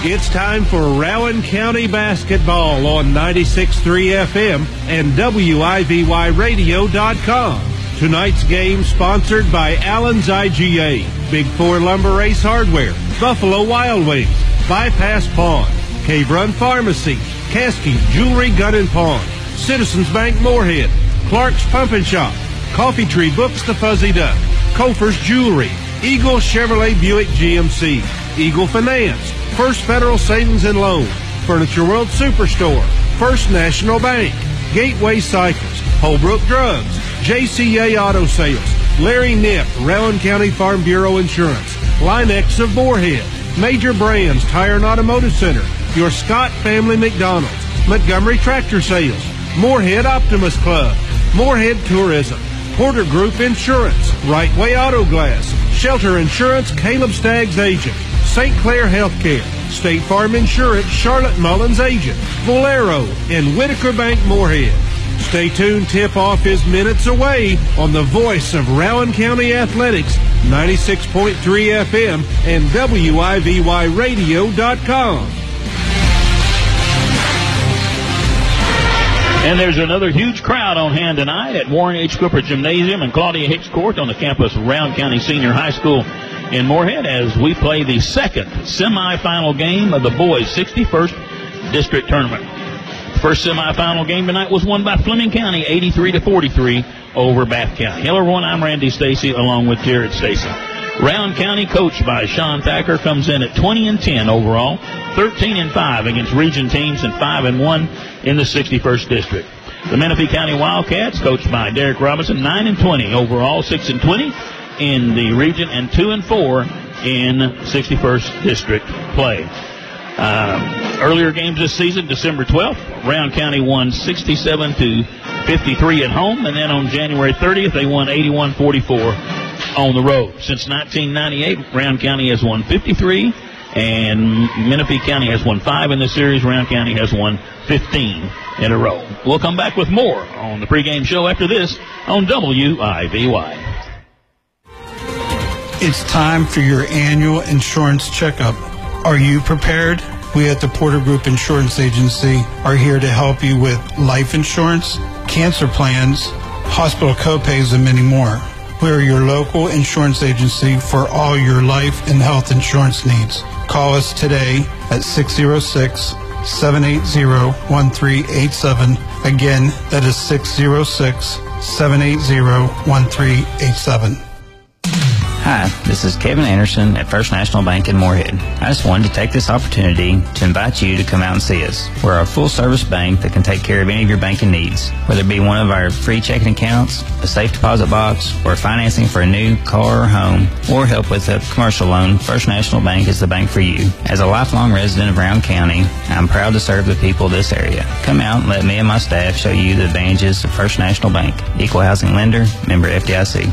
It's time for Rowan County basketball on 96.3 FM and WIVYradio.com. Tonight's game sponsored by Allen's IGA, Big Four Lumber Ace Hardware, Buffalo Wild Wings, Bypass Pawn, Cave Run Pharmacy, Caskey Jewelry Gun and Pawn, Citizens Bank Moorhead, Clark's Pump and Shop, Coffee Tree Books The Fuzzy Duck, Kofer's Jewelry, Eagle Chevrolet Buick GMC, Eagle Finance, First Federal Savings and Loan, Furniture World Superstore, First National Bank, Gateway Cycles, Holbrook Drugs, JCA Auto Sales, Larry Knipp, Rowan County Farm Bureau Insurance, Linex of Moorhead, Major Brands Tire and Automotive Center, your Scott Family McDonald's, Montgomery Tractor Sales, Moorhead Optimus Club, Moorhead Tourism, Porter Group Insurance, Right Way Auto Glass, Shelter Insurance, Caleb Staggs Agent, St. Clair Healthcare, State Farm Insurance, Charlotte Mullins Agent, Valero, and Whitaker Bank Moorhead. Stay tuned, tip-off is minutes away on the voice of Rowan County Athletics, 96.3 FM and WIVYradio.com. And there's another huge crowd on hand tonight at Warren H. Cooper Gymnasium and Claudia Hicks Court on the campus of Rowan County Senior High School in Moorhead as we play the second semifinal game of the boys' 61st district tournament. The first semifinal game tonight was won by Fleming County 83-43 over Bath County. Hello everyone, I'm Randy Stacy along with Jared Stacy. Rowan County, coached by Sean Thacker, comes in at 20-10 overall, 13-5 against region teams, and 5-1 in the 61st district. The Menifee County Wildcats, coached by Derek Robinson, 9-20 overall, 6-20 in the region, and 2-4 in 61st district play. Earlier games this season, December 12th, Rowan County won 67-53 at home, and then on January 30th, they won 81-44 on the road. Since 1998, Rowan County has won 53, and Menifee County has won 5 in the series. Rowan County has won 15 in a row. We'll come back with more on the pregame show after this on WIVY. It's time for your annual insurance checkup. Are you prepared? We at the Porter Group Insurance Agency are here to help you with life insurance, cancer plans, hospital copays, and many more. We're your local insurance agency for all your life and health insurance needs. Call us today at 606-780-1387. Again, that is 606-780-1387. Hi, this is Kevin Anderson at First National Bank in Moorhead. I just wanted to take this opportunity to invite you to come out and see us. We're a full-service bank that can take care of any of your banking needs, whether it be one of our free checking accounts, a safe deposit box, or financing for a new car or home, or help with a commercial loan. First National Bank is the bank for you. As a lifelong resident of Rowan County, I'm proud to serve the people of this area. Come out and let me and my staff show you the advantages of First National Bank. Equal housing lender, member FDIC.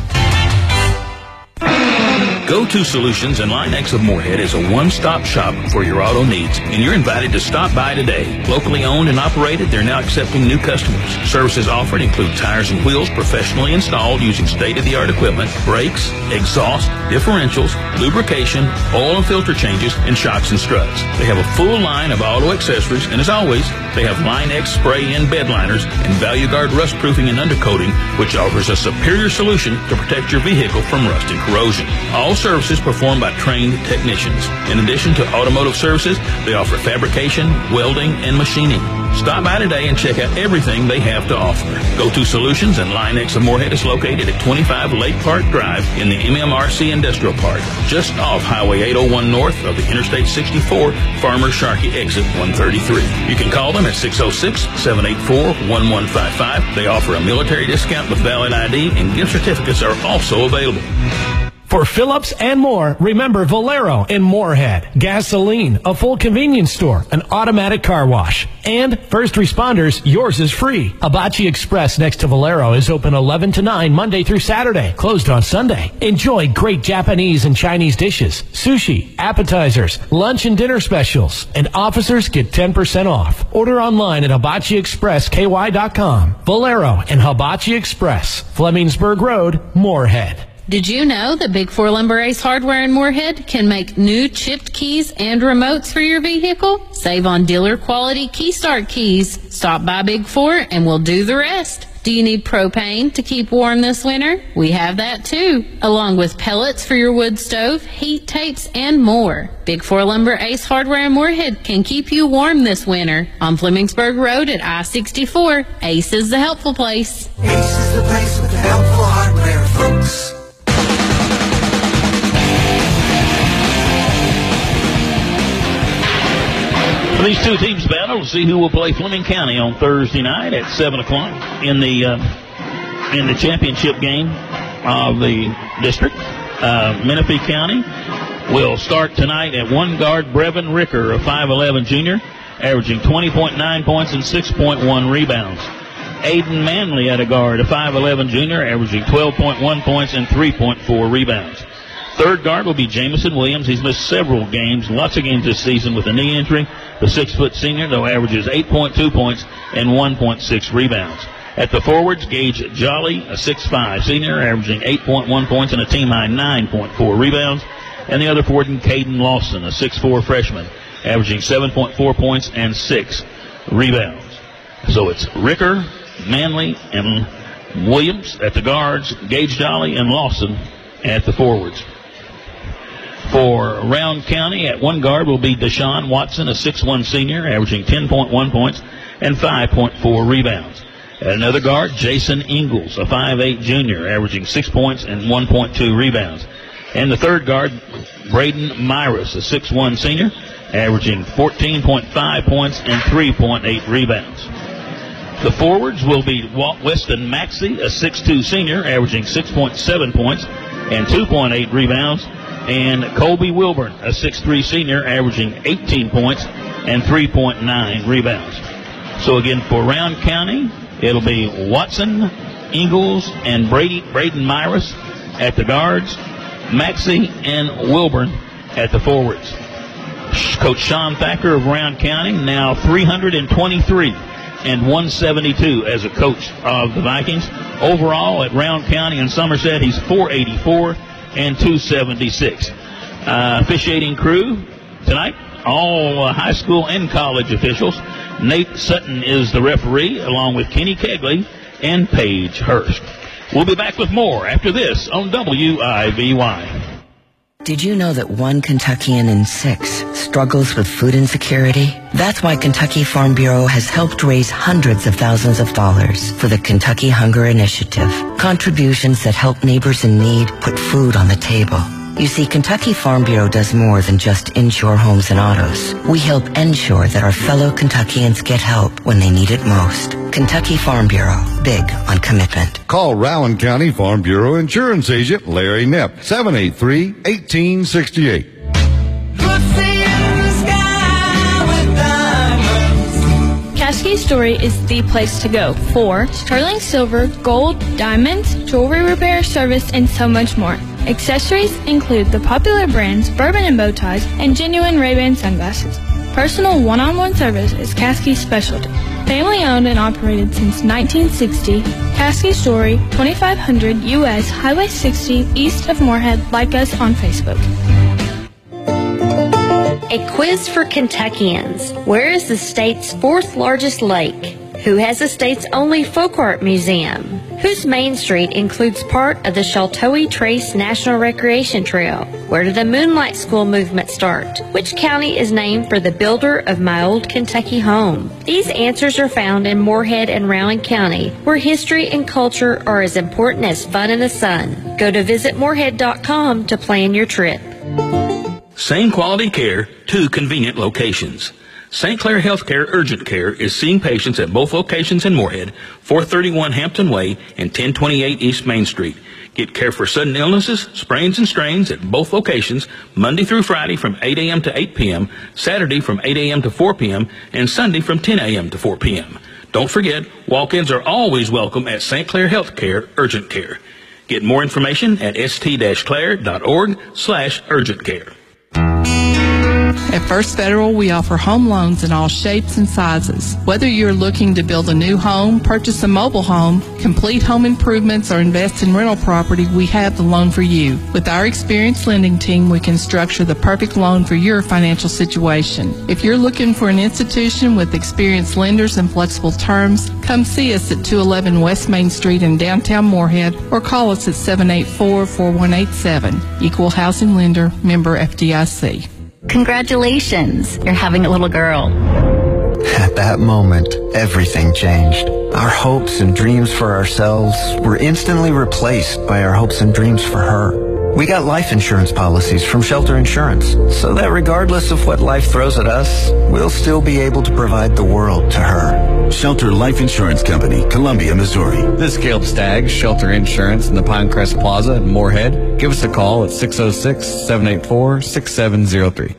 Go-To Solutions and Linex of Moorhead is a one-stop shop for your auto needs, and you're invited to stop by today. Locally owned and operated, they're now accepting new customers. Services offered include tires and wheels professionally installed using state-of-the-art equipment, brakes, exhaust, differentials, lubrication, oil and filter changes, and shocks and struts. They have a full line of auto accessories, and as always, they have Linex spray-in bed liners and ValueGuard rust proofing and undercoating, which offers a superior solution to protect your vehicle from rust and corrosion. All services performed by trained technicians. In addition to automotive services, they offer fabrication, welding, and machining. Stop by today and check out everything they have to offer. Go-To Solutions and Linex of Moorhead is located at 25 Lake Park Drive in the MMRC Industrial Park, just off Highway 801 north of the Interstate 64, Farmer Sharkey exit 133. You can call them at 606-784-1155. They offer a military discount with valid ID, and gift certificates are also available. For Phillips and more, remember Valero in Moorhead. Gasoline, a full convenience store, an automatic car wash. And first responders, yours is free. Hibachi Express next to Valero is open 11 to 9 Monday through Saturday, closed on Sunday. Enjoy great Japanese and Chinese dishes, sushi, appetizers, lunch and dinner specials, and officers get 10% off. Order online at hibachiexpressky.com. Valero and Hibachi Express, Flemingsburg Road, Moorhead. Did you know that Big 4 Lumber Ace Hardware in Moorhead can make new chipped keys and remotes for your vehicle? Save on dealer quality key start keys. Stop by Big 4 and we'll do the rest. Do you need propane to keep warm this winter? We have that too, along with pellets for your wood stove, heat tapes, and more. Big 4 Lumber Ace Hardware in Moorhead can keep you warm this winter. On Flemingsburg Road at I-64, Ace is the helpful place. Ace is the place with the helpful hardware, folks. These two teams battle to see who will play Fleming County on Thursday night at 7 o'clock in the championship game of the district. Menifee County will start tonight at one guard Brevin Ricker, a 5'11 junior, averaging 20.9 points and 6.1 rebounds. Aiden Manley at a guard, a 5'11 junior, averaging 12.1 points and 3.4 rebounds. Third guard will be Jamison Williams. He's missed several games, lots of games this season with a knee injury. The 6-foot senior, though, averages 8.2 points and 1.6 rebounds. At the forwards, Gage Jolly, a 6'5 senior, averaging 8.1 points and a team-high 9.4 rebounds. And the other forward, Caden Lawson, a 6'4 freshman, averaging 7.4 points and 6 rebounds. So it's Ricker, Manley, and Williams at the guards, Gage Jolly and Lawson at the forwards. For Round County, at one guard will be Deshaun Watson, a 6'1 senior, averaging 10.1 points and 5.4 rebounds. At another guard, Jason Ingalls, a 5'8 junior, averaging 6 points and 1.2 rebounds. And the third guard, Braden Myris, a 6'1 senior, averaging 14.5 points and 3.8 rebounds. The forwards will be Weston Maxey, a 6'2 senior, averaging 6.7 points and 2.8 rebounds. And Colby Wilburn, a 6'3 senior, averaging 18 points and 3.9 rebounds. So again, for Round County, it'll be Watson, Ingalls, and Braden Myris at the guards, Maxey and Wilburn at the forwards. Coach Sean Thacker of Round County, now 323 and 172 as a coach of the Vikings. Overall at Round County and Somerset, he's 484 and 276. Officiating crew tonight, all high school and college officials. Nate Sutton is the referee, along with Kenny Kegley and Paige Hurst. We'll be back with more after this on WIVY. Did you know that 1 Kentuckian in 6 struggles with food insecurity? That's why Kentucky Farm Bureau has helped raise hundreds of thousands of dollars for the Kentucky Hunger Initiative. Contributions that help neighbors in need put food on the table. You see, Kentucky Farm Bureau does more than just insure homes and autos. We help ensure that our fellow Kentuckians get help when they need it most. Kentucky Farm Bureau, big on commitment. Call Rowan County Farm Bureau Insurance Agent Larry Knepp, 783-1868. Caskey Story is the place to go for sterling silver, gold, diamonds, jewelry repair, service, and so much more. Accessories include the popular brands Bourbon and Bowties and genuine Ray-Ban sunglasses. Personal one-on-one service is Caskey's specialty. Family owned and operated since 1960, Caskey Story, 2500 U.S. Highway 60 east of Moorhead. Like us on Facebook. A quiz for Kentuckians. Where is the state's 4th largest lake? Who has the state's only folk art museum? Whose Main Street includes part of the Sheltowee Trace National Recreation Trail? Where did the Moonlight School movement start? Which county is named for the builder of my old Kentucky home? These answers are found in Moorhead and Rowan County, where history and culture are as important as fun in the sun. Go to visitmoorhead.com to plan your trip. Same quality care, 2 convenient locations. St. Clair Healthcare Urgent Care is seeing patients at both locations in Moorhead, 431 Hampton Way and 1028 East Main Street. Get care for sudden illnesses, sprains and strains at both locations, Monday through Friday from 8 a.m. to 8 p.m., Saturday from 8 a.m. to 4 p.m., and Sunday from 10 a.m. to 4 p.m. Don't forget, walk-ins are always welcome at St. Clair Healthcare Urgent Care. Get more information at st-clair.org/urgent care. At First Federal, we offer home loans in all shapes and sizes. Whether you're looking to build a new home, purchase a mobile home, complete home improvements, or invest in rental property, we have the loan for you. With our experienced lending team, we can structure the perfect loan for your financial situation. If you're looking for an institution with experienced lenders and flexible terms, come see us at 211 West Main Street in downtown Moorhead or call us at 784-4187. Equal Housing Lender, member FDIC. Congratulations, you're having a little girl. At that moment, everything changed. Our hopes and dreams for ourselves were instantly replaced by our hopes and dreams for her. We got life insurance policies from Shelter Insurance, so that regardless of what life throws at us, we'll still be able to provide the world to her. Shelter Life Insurance Company, Columbia, Missouri. This is Caleb Staggs, Shelter Insurance in the Pinecrest Plaza in Moorhead. Give us a call at 606-784-6703.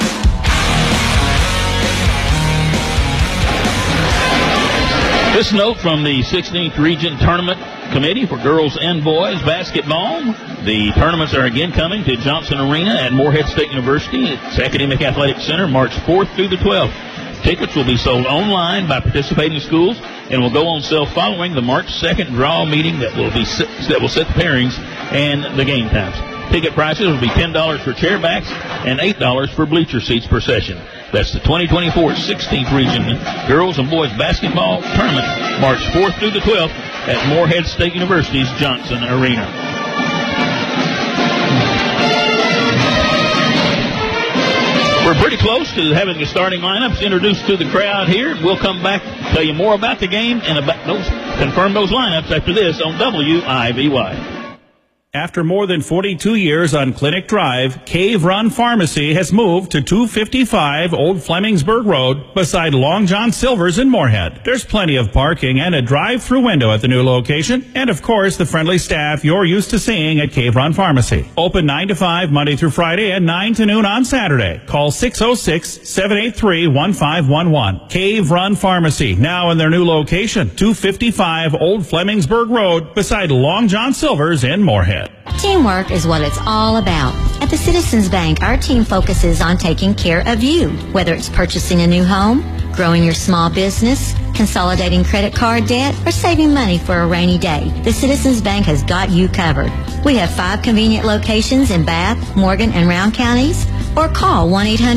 This note from the 16th Region Tournament Committee for Girls and Boys Basketball. The tournaments are again coming to Johnson Arena at Moorhead State University. It's Academic Athletic Center, March 4th through the 12th. Tickets will be sold online by participating schools and will go on sale following the March 2nd draw meeting that will set the pairings and the game times. Ticket prices will be $10 for chairbacks and $8 for bleacher seats per session. That's the 2024 16th Region Girls and Boys Basketball Tournament, March 4th through the 12th at Moorhead State University's Johnson Arena. We're pretty close to having the starting lineups introduced to the crowd here. We'll come back, tell you more about the game and confirm those lineups after this on WIVY. After more than 42 years on Clinic Drive, Cave Run Pharmacy has moved to 255 Old Flemingsburg Road beside Long John Silver's in Moorhead. There's plenty of parking and a drive-through window at the new location, and of course the friendly staff you're used to seeing at Cave Run Pharmacy. Open 9 to 5 Monday through Friday and 9 to noon on Saturday. Call 606-783-1511. Cave Run Pharmacy, now in their new location, 255 Old Flemingsburg Road beside Long John Silver's in Moorhead. Teamwork is what it's all about. At the Citizens Bank, our team focuses on taking care of you. Whether it's purchasing a new home, growing your small business, consolidating credit card debt, or saving money for a rainy day, the Citizens Bank has got you covered. We have 5 convenient locations in Bath, Morgan, and Round counties, or call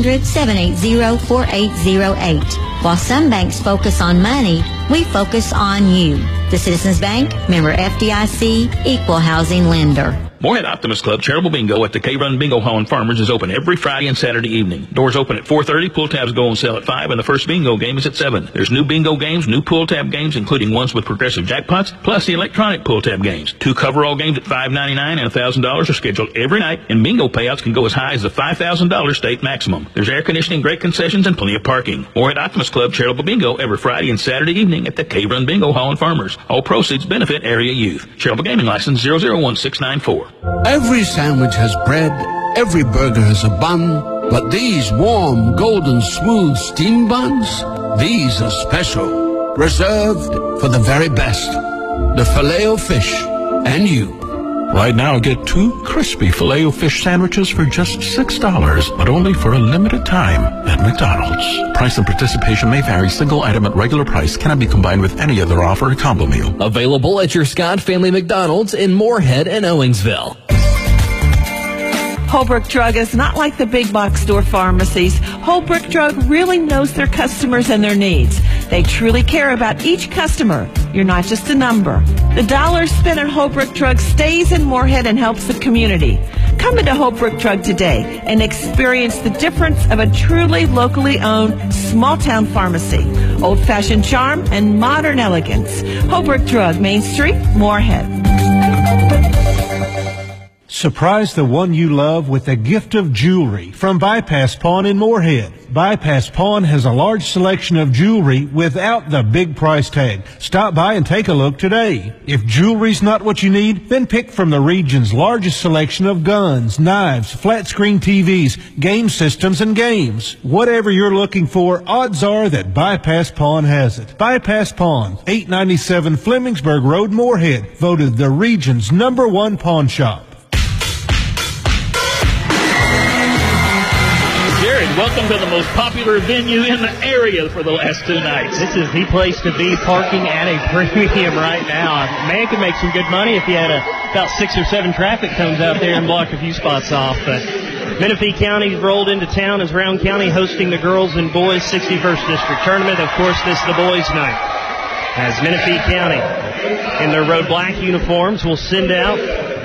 1-800-780-4808. While some banks focus on money, we focus on you. The Citizens Bank, member FDIC, equal housing lender. Moorhead Optimist Club Charitable Bingo at the K-Run Bingo Hall in Farmers is open every Friday and Saturday evening. Doors open at 4:30, pull tabs go on sale at 5, and the first bingo game is at 7. There's new bingo games, new pull tab games, including ones with progressive jackpots, plus the electronic pull tab games. 2 coverall games at $5.99 and $1,000 are scheduled every night, and bingo payouts can go as high as the $5,000 state maximum. There's air conditioning, great concessions, and plenty of parking. Moorhead Optimist Club Charitable Bingo every Friday and Saturday evening at the K-Run Bingo Hall in Farmers. All proceeds benefit area youth. Charitable Gaming License 001694. Every sandwich has bread, every burger has a bun, but these warm, golden, smooth steam buns, these are special, reserved for the very best. The Filet-O-Fish and you. Right now, get 2 crispy Filet-O-Fish sandwiches for just $6, but only for a limited time at McDonald's. Price and participation may vary. Single item at regular price cannot be combined with any other offer or combo meal. Available at your Scott Family McDonald's in Moorhead and Owensville. Holbrook Drug is not like the big box store pharmacies. Holbrook Drug really knows their customers and their needs. They truly care about each customer. You're not just a number. The dollar spent at Holbrook Drug stays in Moorhead and helps the community. Come into Holbrook Drug today and experience the difference of a truly locally owned small-town pharmacy. Old-fashioned charm and modern elegance. Holbrook Drug, Main Street, Moorhead. Surprise the one you love with a gift of jewelry from Bypass Pawn in Moorhead. Bypass Pawn has a large selection of jewelry without the big price tag. Stop by and take a look today. If jewelry's not what you need, then pick from the region's largest selection of guns, knives, flat-screen TVs, game systems, and games. Whatever you're looking for, odds are that Bypass Pawn has it. Bypass Pawn, 897 Flemingsburg Road, Moorhead, voted the region's #1 pawn shop. Greg, welcome to the most popular venue in the area for the last 2 nights. This is the place to be, parking at a premium right now. Man could make some good money if you had about 6 or 7 traffic cones out there and block a few spots off. But Menifee County rolled into town as Round County hosting the girls and boys 61st District Tournament. Of course, this is the boys' night, as Menifee County in their road black uniforms will send out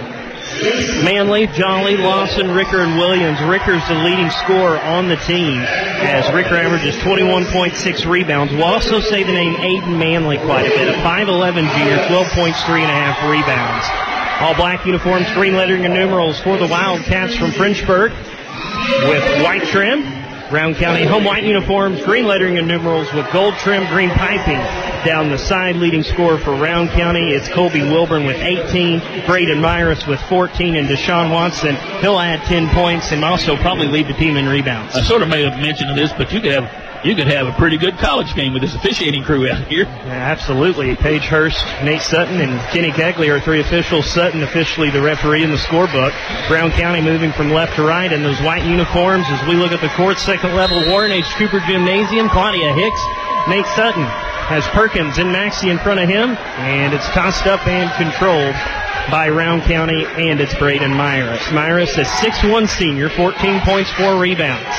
Manley, Jolly, Lawson, Ricker, and Williams. Ricker's the leading scorer on the team, as Ricker averages 21.6 rebounds. We'll also say the name Aiden Manley quite a bit. A 5'11 junior, 12 points, 3.5 rebounds. All black uniforms, green lettering and numerals for the Wildcats from Frenchburg with white trim. Round County home white uniforms, green lettering and numerals with gold trim, green piping down the side. Leading scorer for Round County, it's Colby Wilburn with 18, Braden Myris with 14, and Deshaun Watson, he'll add 10 points and also probably lead the team in rebounds. I sort of may have mentioned this, but you could have a pretty good college game with this officiating crew out here. Yeah, absolutely. Paige Hurst, Nate Sutton, and Kenny Kegley are 3 officials. Sutton officially the referee in the scorebook. Brown County moving from left to right in those white uniforms as we look at the court. Second level, Warren H. Cooper Gymnasium. Claudia Hicks, Nate Sutton has Perkins and Maxey in front of him, and it's tossed up and controlled by Round County, and it's Braden Myris. Myris, a 6'1 senior, 14 points, 4 rebounds.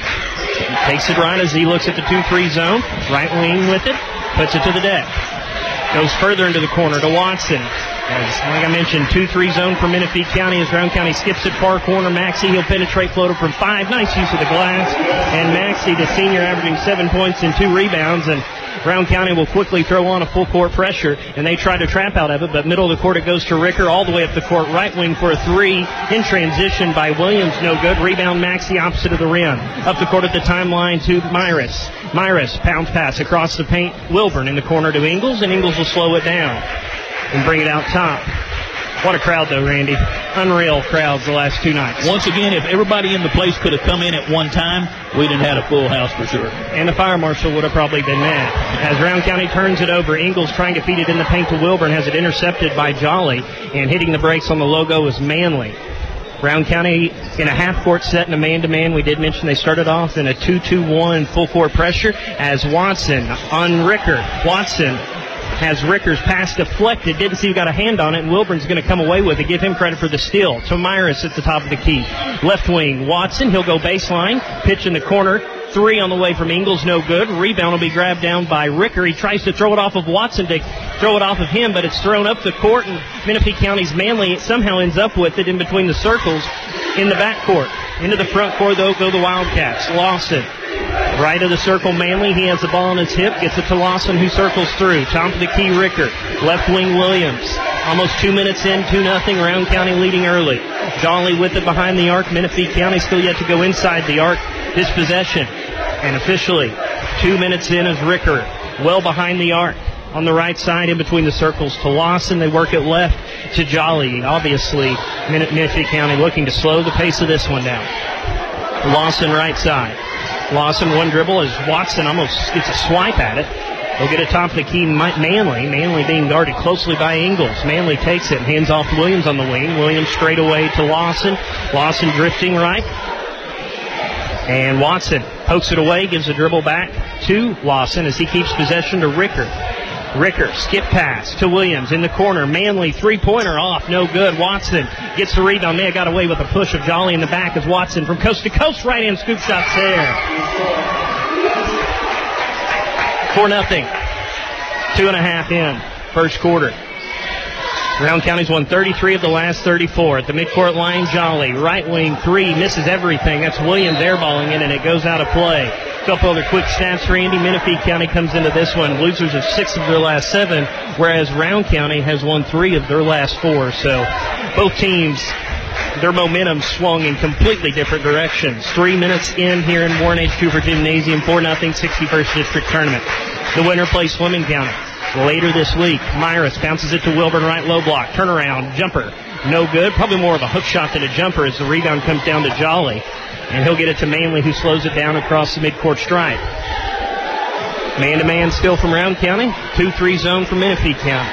Takes it right as he looks at the 2-3 zone. Right wing with it. Puts it to the deck. Goes further into the corner to Watson. As, like I mentioned, 2-3 zone for Menifee County as Round County skips it far corner. Maxey, he'll penetrate floater from 5. Nice use of the glass. And Maxey, the senior, averaging 7 points and 2 rebounds. And Round County will quickly throw on a full court pressure, and they try to trap out of it, but middle of the court it goes to Ricker, all the way up the court, right wing for a 3, in transition by Williams, no good. Rebound Maxey opposite of the rim. Up the court at the timeline to Myris. Myris, pounds pass across the paint. Wilburn in the corner to Ingles, and Ingles will slow it down and bring it out top. What a crowd, though, Randy. Unreal crowds the last 2 nights. Once again, if everybody in the place could have come in at one time, we'd have had a full house for sure. And the fire marshal would have probably been mad. As Round County turns it over, Ingles trying to feed it in the paint to Wilburn, has it intercepted by Jolly, and hitting the brakes on the logo is Manley. Round County in a half-court set and a man-to-man. We did mention they started off in a 2-2-1 full-court pressure as Watson on Ricker. Watson has Ricker's pass deflected. Didn't see who got a hand on it, and Wilburn's going to come away with it. Give him credit for the steal. To Myris at the top of the key. Left wing, Watson. He'll go baseline. Pitch in the corner. 3 on the way from Ingles. No good. Rebound will be grabbed down by Ricker. He tries to throw it off of Watson to throw it off of him, but it's thrown up the court, and Menifee County's Manley somehow ends up with it in between the circles in the backcourt. Into the front court, though, go the Wildcats. Lawson. Right of the circle, Manley. He has the ball on his hip. Gets it to Lawson, who circles through. Top of the key, Ricker. Left wing, Williams. Almost 2 minutes in, 2-0. Round County leading early. Jolly with it behind the arc. Menifee County still yet to go inside the arc. This possession. And officially, 2 minutes in is Ricker. Well behind the arc. On the right side, in between the circles to Lawson. They work it left to Jolly. Obviously, Menifee County looking to slow the pace of this one down. Lawson right side. Lawson one dribble as Watson almost gets a swipe at it. He'll get it top of the key, Manley. Manley being guarded closely by Ingles. Manley takes it and hands off to Williams on the wing. Williams straight away to Lawson. Lawson drifting right. And Watson pokes it away, gives a dribble back to Lawson as he keeps possession to Ricker. Ricker, skip pass to Williams in the corner. Manley, 3-pointer off, no good. Watson gets the rebound. May have got away with a push of Jolly in the back as Watson from coast to coast, right-hand scoop shots there. 4-0. 2.5 in, first quarter. Round County's won 33 of the last 34. At the midcourt line, Jolly. Right wing 3, misses everything. That's Williams airballing it, and it goes out of play. A couple other quick stats for Andy. Menifee County comes into this one. Losers of 6 of their last 7, whereas Round County has won 3 of their last 4. So both teams, their momentum swung in completely different directions. 3 minutes in here in Warren H. Cooper Gymnasium, 4-0 61st District Tournament. The winner plays Fleming County. Later this week, Myris bounces it to Wilburn, right low block. Turnaround, jumper, no good. Probably more of a hook shot than a jumper as the rebound comes down to Jolly. And he'll get it to Manley, who slows it down across the midcourt stripe. Man-to-man still from Round County. 2-3 zone for Menifee County.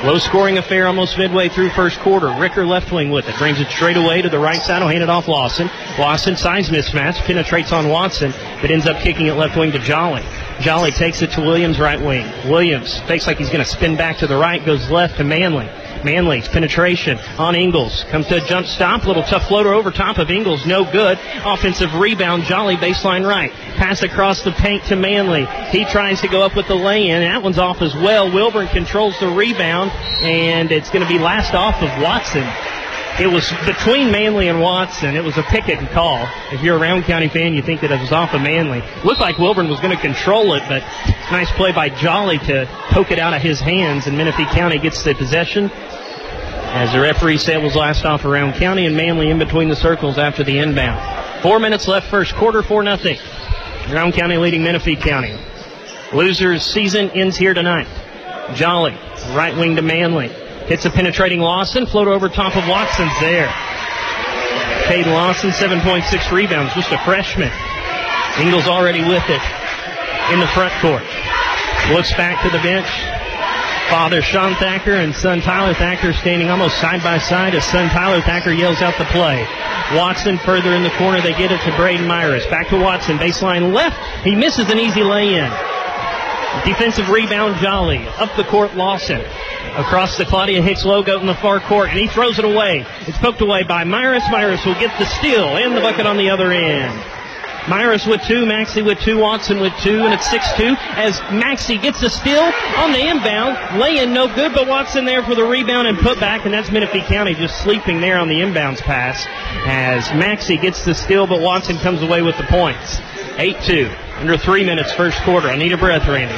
Low-scoring affair almost midway through first quarter. Ricker left wing with it. Brings it straight away to the right side. Will hand it off Lawson. Lawson, size mismatch. Penetrates on Watson, but ends up kicking it left wing to Jolly. Jolly takes it to Williams right wing. Williams fakes like he's going to spin back to the right. Goes left to Manley. Manley's penetration on Ingles. Comes to a jump stop. Little tough floater over top of Ingles. No good. Offensive rebound. Jolly baseline right. Pass across the paint to Manley. He tries to go up with the lay-in. That one's off as well. Wilburn controls the rebound, and it's going to be last off of Watson. It was between Manley and Watson. It was a picket and call. If you're a Round County fan, you think that it was off of Manley. Looked like Wilburn was going to control it, but nice play by Jolly to poke it out of his hands, and Menifee County gets the possession. As the referee said, was last off of Round County, and Manley in between the circles after the inbound. 4 minutes left first quarter, 4-0. Round County leading Menifee County. Losers season ends here tonight. Jolly, right wing to Manley. Hits a penetrating Lawson. Float over top of Watson's there. Caden Lawson, 7.6 rebounds. Just a freshman. Ingles already with it in the front court. Looks back to the bench. Father Sean Thacker and son Tyler Thacker standing almost side by side as son Tyler Thacker yells out the play. Watson further in the corner. They get it to Braden Myers. Back to Watson. Baseline left. He misses an easy lay-in. Defensive rebound, Jolly. Up the court, Lawson. Across the Claudia Hicks logo in the far court, and he throws it away. It's poked away by Myers. Myers will get the steal and the bucket on the other end. Myers with 2, Maxey with 2, Watson with 2, and it's 6-2 as Maxey gets the steal on the inbound. Lay-in no good, but Watson there for the rebound and put back, and that's Menifee County just sleeping there on the inbounds pass as Maxey gets the steal, but Watson comes away with the points. 8-2, under 3 minutes first quarter. I need a breath, Randy.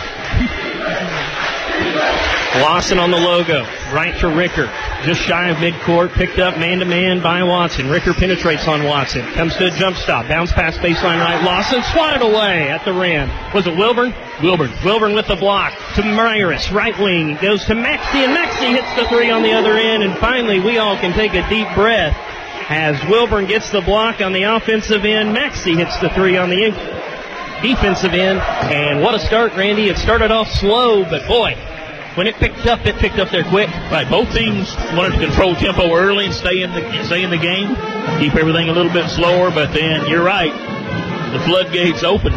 Lawson on the logo, right to Ricker. Just shy of midcourt, picked up man-to-man by Watson. Ricker penetrates on Watson. Comes to a jump stop. Bounce pass baseline right. Lawson swatted away at the rim. Was it Wilburn? Wilburn with the block to Myers. Right wing. Goes to Maxey, and Maxey hits the 3 on the other end. And finally, we all can take a deep breath as Wilburn gets the block on the offensive end. Maxey hits the 3 on the defensive end. And what a start, Randy. It started off slow, but boy, when it picked up there quick. Right, both teams wanted to control tempo early and stay in the game, keep everything a little bit slower. But then you're right, the floodgates open.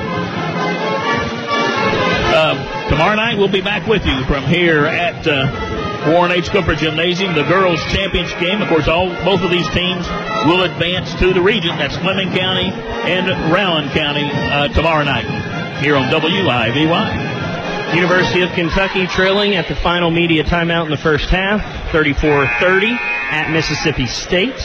Tomorrow night we'll be back with you from here at Warren H. Cooper Gymnasium, the girls' championship game. Of course, both of these teams will advance to the region. That's Fleming County and Rowan County tomorrow night here on WIVY. University of Kentucky trailing at the final media timeout in the first half, 34-30 at Mississippi State.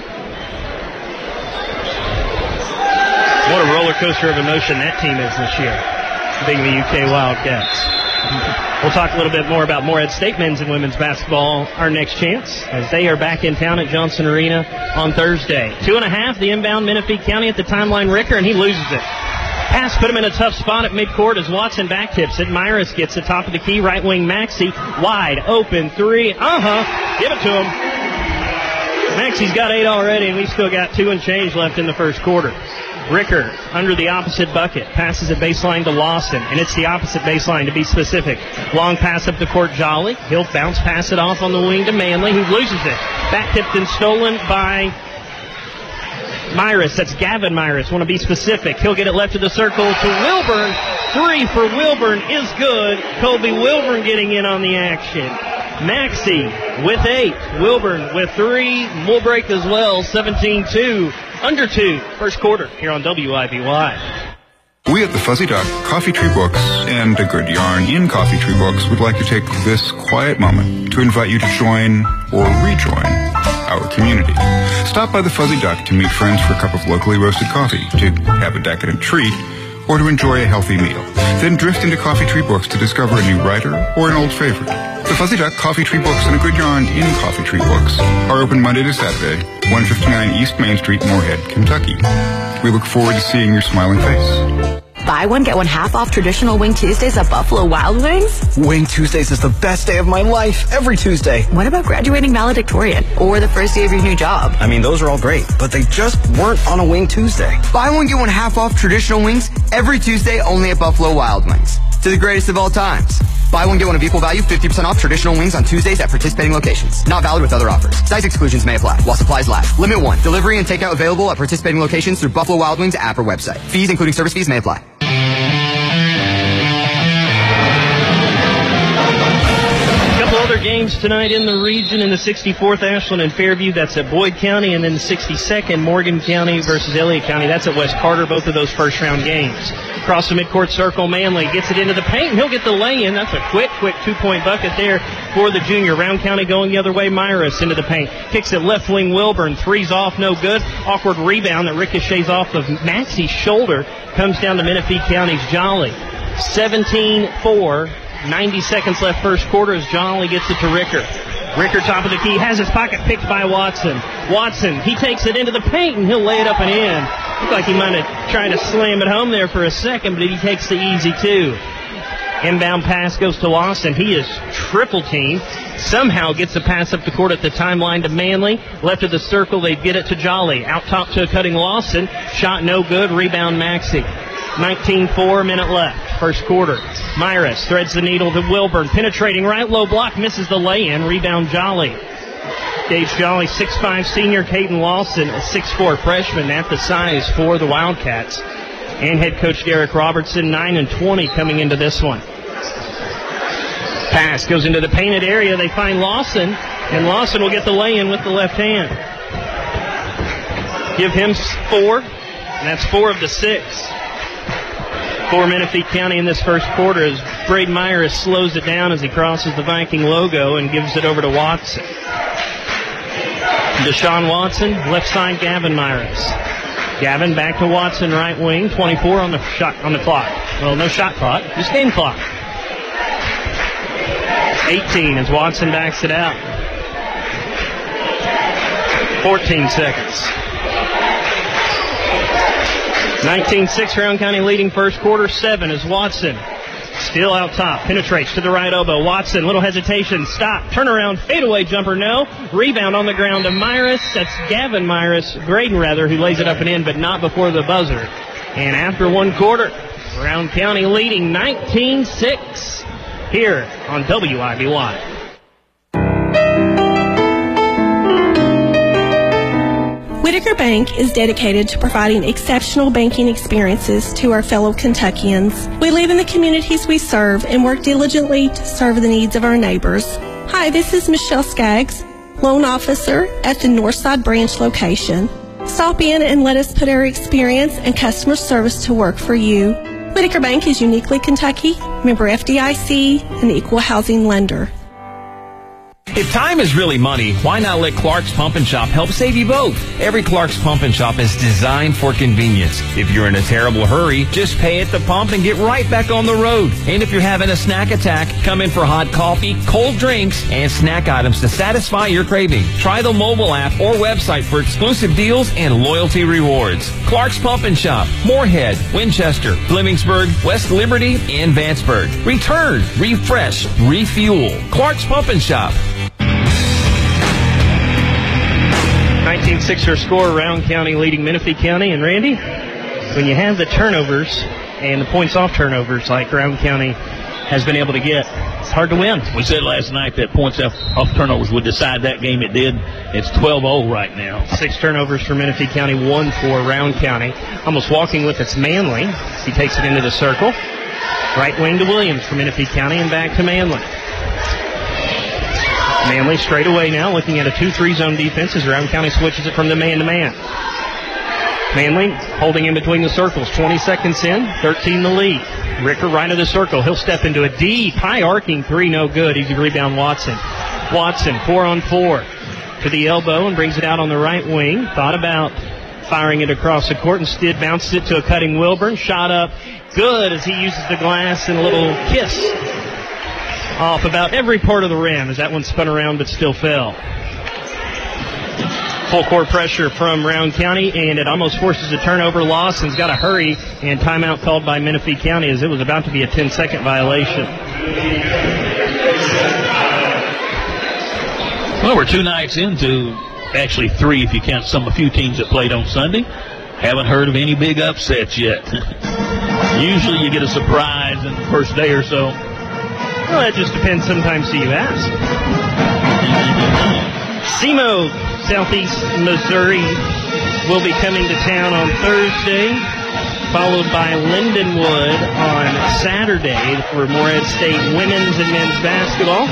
What a roller coaster of emotion that team is this year, being the UK Wildcats. We'll talk a little bit more about Morehead State men's and women's basketball our next chance as they are back in town at Johnson Arena on Thursday. 2.5, the inbound Menifee County at the timeline. Ricker, and he loses it. Pass put him in a tough spot at midcourt as Watson back tips it. Myers gets the top of the key. Right wing Maxey. Wide open 3. Give it to him. Maxey's got 8 already, and we've still got 2 and change left in the first quarter. Ricker under the opposite bucket. Passes it baseline to Lawson, and it's the opposite baseline to be specific. Long pass up the court, Jolly. He'll bounce pass it off on the wing to Manley, who loses it. Back tipped and stolen by Myers. That's Gavin Myers. Want to be specific. He'll get it left of the circle to Wilburn. 3 for Wilburn is good. Colby Wilburn getting in on the action. Maxey with 8. Wilburn with 3. We'll break as well. 17-2. Under 2. First quarter here on WIVY. We at the Fuzzy Duck, Coffee Tree Books, and A Good Yarn in Coffee Tree Books would like to take this quiet moment to invite you to join or rejoin our community. Stop by the Fuzzy Duck to meet friends for a cup of locally roasted coffee, to have a decadent treat, or to enjoy a healthy meal. Then drift into Coffee Tree Books to discover a new writer or an old favorite. The Fuzzy Duck, Coffee Tree Books, and A Good Yarn in Coffee Tree Books are open Monday to Saturday, 159 East Main Street, Morehead, Kentucky. We look forward to seeing your smiling face. Buy one, get one half off traditional Wing Tuesdays at Buffalo Wild Wings? Wing Tuesdays is the best day of my life, every Tuesday. What about graduating valedictorian or the first day of your new job? I mean, those are all great, but they just weren't on a Wing Tuesday. Buy one, get one half off traditional wings every Tuesday only at Buffalo Wild Wings. to the greatest of all times. Buy one, get one of equal value, 50% off traditional wings on Tuesdays at participating locations. Not valid with other offers. Size exclusions may apply while supplies last. Limit 1. Delivery and takeout available at participating locations through Buffalo Wild Wings app or website. Fees, including service fees, may apply. Other games tonight in the region. In the 64th, Ashland and Fairview, that's at Boyd County, and then the 62nd, Morgan County versus Elliott County, that's at West Carter, both of those first round games. Across the midcourt circle, Manley gets it into the paint, and he'll get the lay-in. That's a quick 2-point bucket there for the junior. Round County going the other way, Myris into the paint, kicks it left wing, Wilburn, threes off, no good. Awkward rebound that ricochets off of Maxey's shoulder, comes down to Menifee County's Jolly. 17-4. 90 seconds left first quarter as Jolly gets it to Ricker. Ricker, top of the key, has his pocket picked by Watson. Watson, he takes it into the paint, and he'll lay it up and in. Looked like he might have tried to slam it home there for a second, but he takes the easy two. Inbound pass goes to Lawson. He is triple teamed. Somehow gets the pass up the court at the timeline to Manley. Left of the circle, they get it to Jolly. Out top to a cutting Lawson. Shot no good. Rebound Maxey. 19-4, minute left, first quarter. Myris threads the needle to Wilburn. Penetrating right, low block, misses the lay-in. Rebound Jolly. Gage Jolly, 6'5", senior. Caden Lawson, a 6'4", freshman at the size for the Wildcats. And head coach Derek Robertson, 9-20 coming into this one. Pass goes into the painted area. They find Lawson, and Lawson will get the lay-in with the left hand. Give him 4, and that's 4 of the 6. For Menifee County in this first quarter as Braden Myers slows it down as he crosses the Viking logo and gives it over to Watson. Deshaun Watson, left side Gavin Myers. Gavin back to Watson, right wing, 24 on the clock. Well, no shot clock, just game clock. 18 as Watson backs it out. 14 seconds. 19-6, Round County leading first quarter. 7 as Watson still out top. Penetrates to the right elbow. Watson, little hesitation. Stop. Turnaround. Fadeaway jumper. No. Rebound on the ground to Myris. That's Gavin Myris. Graydon, rather, who lays it up and in, but not before the buzzer. And after one quarter, Round County leading 19-6 here on WIBY. Whitaker Bank is dedicated to providing exceptional banking experiences to our fellow Kentuckians. We live in the communities we serve and work diligently to serve the needs of our neighbors. Hi, this is Michelle Skaggs, loan officer at the Northside branch location. Stop in and let us put our experience and customer service to work for you. Whitaker Bank is uniquely Kentucky, member FDIC, and equal housing lender. If time is really money, why not let Clark's Pump and Shop help save you both? Every Clark's Pump and Shop is designed for convenience. If you're in a terrible hurry, just pay at the pump and get right back on the road. And if you're having a snack attack, come in for hot coffee, cold drinks, and snack items to satisfy your craving. Try the mobile app or website for exclusive deals and loyalty rewards. Clark's Pump and Shop, Moorhead, Winchester, Flemingsburg, West Liberty, and Vanceburg. Return, refresh, refuel. Clark's Pump and Shop. 19-6 score, Round County leading Menifee County. And Randy, when you have the turnovers and the points off turnovers like Round County has been able to get, it's hard to win. We said last night that points off turnovers would decide that game. It did. It's 12-0 right now. 6 turnovers for Menifee County, 1 for Round County. Almost walking with it's Manley. He takes it into the circle. Right wing to Williams for Menifee County and back to Manley. Manley straight away now, looking at a 2-3 zone defense as Round County switches it from the man-to-man. Manley holding in between the circles, 20 seconds in, 13 the lead. Ricker right of the circle. He'll step into a deep, high-arcing 3, no good. Easy rebound, Watson. Watson, 4-on-4 to the elbow and brings it out on the right wing. Thought about firing it across the court. Instead, bounces it to a cutting Wilburn. Shot up good as he uses the glass and a little kiss off about every part of the rim as that one spun around but still fell. Full court pressure from Round County, and it almost forces a turnover. Lawson's got to hurry, and timeout called by Menifee County as it was about to be a 10-second violation. Well, we're 2 nights into, actually 3 if you count a few teams that played on Sunday. Haven't heard of any big upsets yet. Usually you get a surprise in the first day or so. Well, that just depends sometimes who you ask. SEMO, Southeast Missouri, will be coming to town on Thursday, followed by Lindenwood on Saturday for Morehead State women's and men's basketball.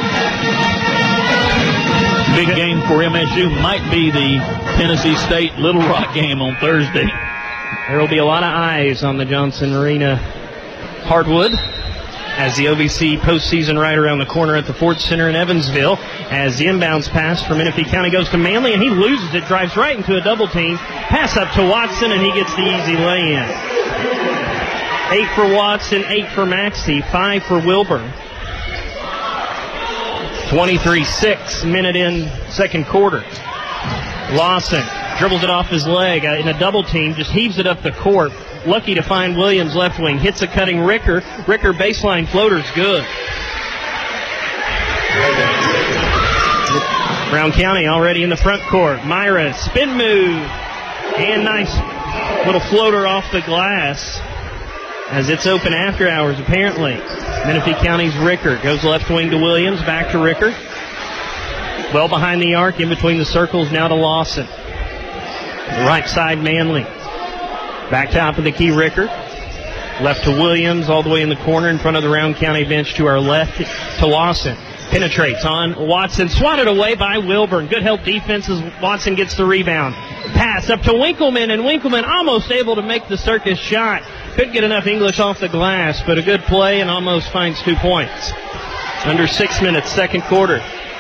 Big game for MSU might be the Tennessee State Little Rock game on Thursday. There will be a lot of eyes on the Johnson Arena hardwood as the OVC postseason right around the corner at the Ford Center in Evansville. As the inbounds pass from Menifee County goes to Manley, and he loses it, drives right into a double team. Pass up to Watson, and he gets the easy lay-in. 8 for Watson, 8 for Maxey, 5 for Wilburn. 23-6, minute in second quarter. Lawson dribbles it off his leg in a double team, just heaves it up the court. Lucky to find Williams left wing. Hits a cutting Ricker. Ricker baseline floater's good. Brown County already in the front court. Myra, spin move. And nice little floater off the glass as it's open after hours, apparently. Menifee County's Ricker goes left wing to Williams. Back to Ricker. Well behind the arc, in between the circles, now to Lawson. Right side, Manley. Back top of the key, Ricker. Left to Williams, all the way in the corner in front of the Round County bench to our left to Lawson. Penetrates on Watson, swatted away by Wilburn. Good help defense as Watson gets the rebound. Pass up to Winkleman, and Winkleman almost able to make the circus shot. Couldn't get enough English off the glass, but a good play and almost finds 2 points. Under 6 minutes, second quarter.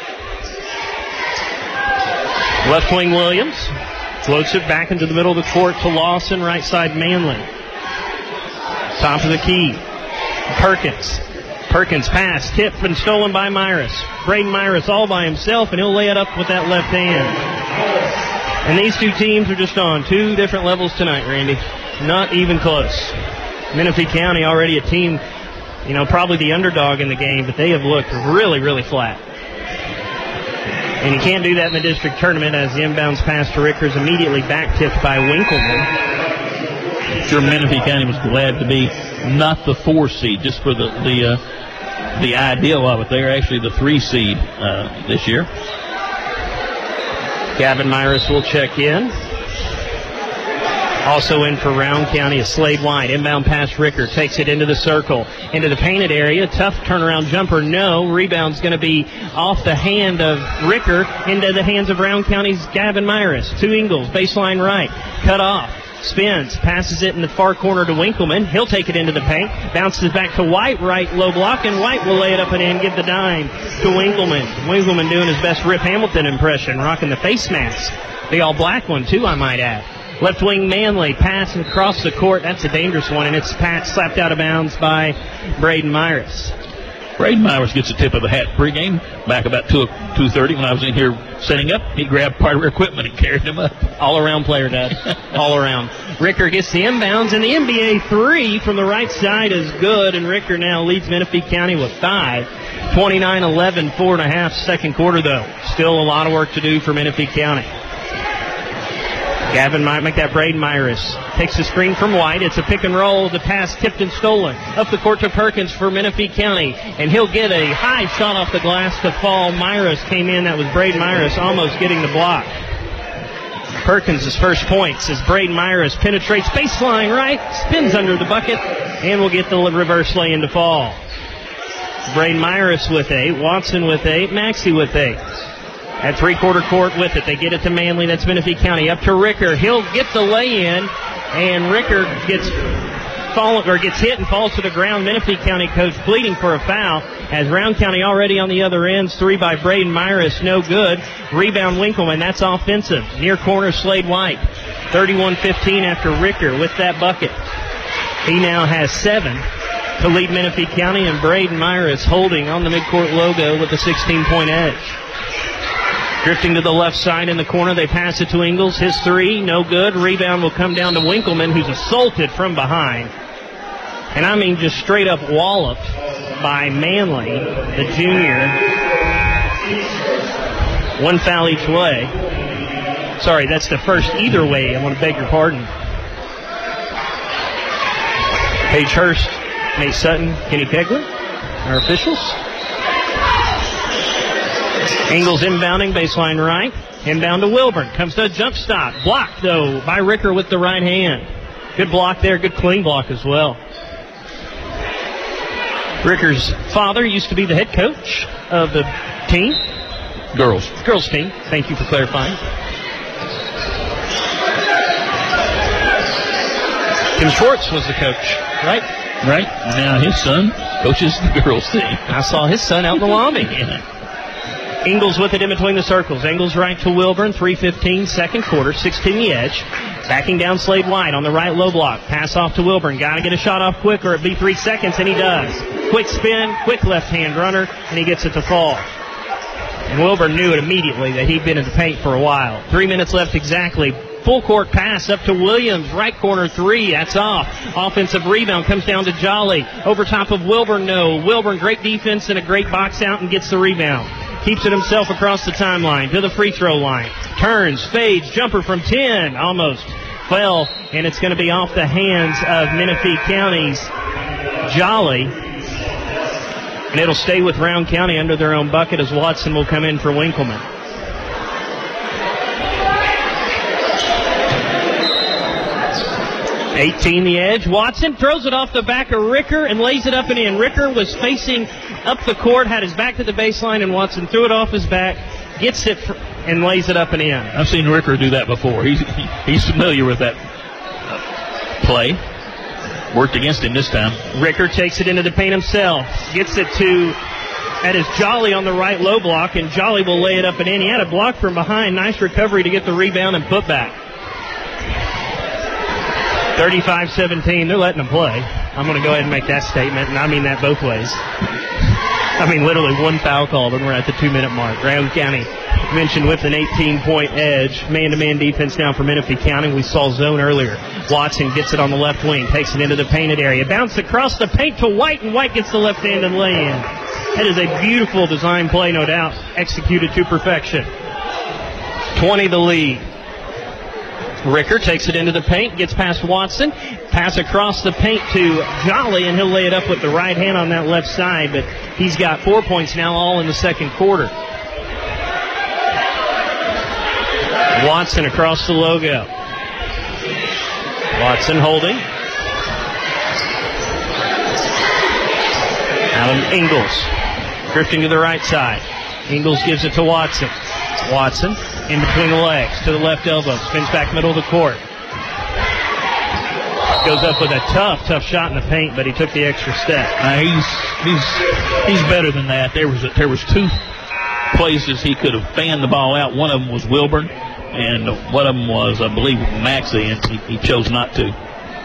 Left wing Williams. Floats it back into the middle of the court to Lawson, right side Manley. Top of the key. Perkins. Perkins pass, tipped and stolen by Myris. Braden Myris all by himself, and he'll lay it up with that left hand. And these two teams are just on 2 different levels tonight, Randy. Not even close. Menifee County already a team, probably the underdog in the game, but they have looked really, really flat. And you can't do that in the district tournament as the inbounds pass to Ricker is immediately back-tipped by Winkleman. Sure, Menifee County was glad to be not the 4 seed, just for the ideal of it. They're actually the 3 seed this year. Gavin Myris will check in. Also in for Round County is Slade White. Inbound pass Ricker. Takes it into the circle. Into the painted area. Tough turnaround jumper. No. Rebound's going to be off the hand of Ricker into the hands of Round County's Gavin Myris. To Ingles. Baseline right. Cut off. Spins. Passes it in the far corner to Winkleman. He'll take it into the paint. Bounces back to White. Right low block. And White will lay it up and in. Give the dime to Winkleman. Winkleman doing his best Rip Hamilton impression. Rocking the face mask. The all black one too, I might add. Left wing Manley, pass across the court. That's a dangerous one, and it's slapped out of bounds by Braden Myris. Braden Myris gets a tip of the hat pregame. Back about 2:30 when I was in here setting up, he grabbed part of her equipment and carried him up. All-around player, Dad. All around. Ricker gets the inbounds, and the NBA 3 from the right side is good, and Ricker now leads Menifee County with 5. 29-11, 4.5 second quarter, though. Still a lot of work to do for Menifee County. Gavin might make that Braden Myris. Takes the screen from White. It's a pick and roll. The pass tipped and stolen. Up the court to Perkins for Menifee County. And he'll get a high shot off the glass to fall. Myris came in. That was Braden Myris almost getting the block. Perkins' first points as Braden Myris penetrates baseline right. Spins under the bucket. And will get the reverse lay-in to fall. Braden Myris with 8. Watson with 8. Maxey with 8. At three-quarter court with it. They get it to Manley. That's Menifee County. Up to Ricker. He'll get the lay-in. And Ricker gets hit and falls to the ground. Menifee County coach pleading for a foul as Round County already on the other ends. 3 by Braden Myris. No good. Rebound Winkleman. That's offensive. Near corner Slade White. 31-15 after Ricker with that bucket. He now has 7 to lead Menifee County, and Braden Myris holding on the midcourt logo with a 16-point edge. Drifting to the left side in the corner, they pass it to Ingles. His 3, no good. Rebound will come down to Winkleman, who's assaulted from behind. And I mean just straight up walloped by Manley, the junior. 1 foul each way. Sorry, that's the first either way. I want to beg your pardon. Paige Hurst, Nate Sutton, Kenny Kegley, our officials. Ingles inbounding, baseline right. Inbound to Wilburn. Comes to a jump stop. Blocked, though, by Ricker with the right hand. Good block there. Good clean block as well. Ricker's father used to be the head coach of the team. Girls team. Thank you for clarifying. Tim Schwartz was the coach, right? Right. Now his son coaches the girls team. I saw his son out in the lobby. Yeah. Ingles with it in between the circles. Ingles right to Wilburn, 3:15, second quarter, 16 the edge. Backing down Slade White on the right low block. Pass off to Wilburn. Got to get a shot off quick or it'd be 3 seconds, and he does. Quick spin, quick left-hand runner, and he gets it to fall. And Wilburn knew it immediately that he'd been in the paint for a while. 3 minutes left exactly. Full court pass up to Williams. Right corner three. That's off. Offensive rebound comes down to Jolly. Over top of Wilburn, no. Wilburn, great defense and a great box out and gets the rebound. Keeps it himself across the timeline to the free throw line. Turns, fades, jumper from 10. Almost fell, and it's going to be off the hands of Menifee County's Jolly. And it'll stay with Round County under their own bucket as Watson will come in for Winkleman. $18 the edge. Watson throws it off the back of Ricker and lays it up and in. Ricker was facing up the court, had his back to the baseline, and Watson threw it off his back, gets it and lays it up and in. I've seen Ricker do that before. He's familiar with that play. Worked against him this time. Ricker takes it into the paint himself. Gets it to, that is Jolly on the right low block, and Jolly will lay it up and in. He had a block from behind. Nice recovery to get the rebound and put back. 35-17. They're letting them play. I'm going to go ahead and make that statement, and I mean that both ways. I mean literally one foul call, and we're at the 2-minute mark. Round County mentioned with an 18-point edge. Man-to-man defense now for Menifee County. We saw zone earlier. Watson gets it on the left wing, takes it into the painted area. Bounce across the paint to White, and White gets the left-handed lay-in. That is a beautiful design play, no doubt, executed to perfection. 20 the lead. Ricker takes it into the paint, gets past Watson, pass across the paint to Jolly, and he'll lay it up with the right hand on that left side, but he's got 4 points now, all in the second quarter. Watson across the logo. Watson holding. Alan Ingles drifting to the right side. Ingles gives it to Watson. Watson in between the legs to the left elbow. Spins back middle of the court. Goes up with a tough shot in the paint, but he took the extra step. He's better than that. There was two places he could have fanned the ball out. One of them was Wilburn, and one of them was, I believe, Maxey, and he chose not to.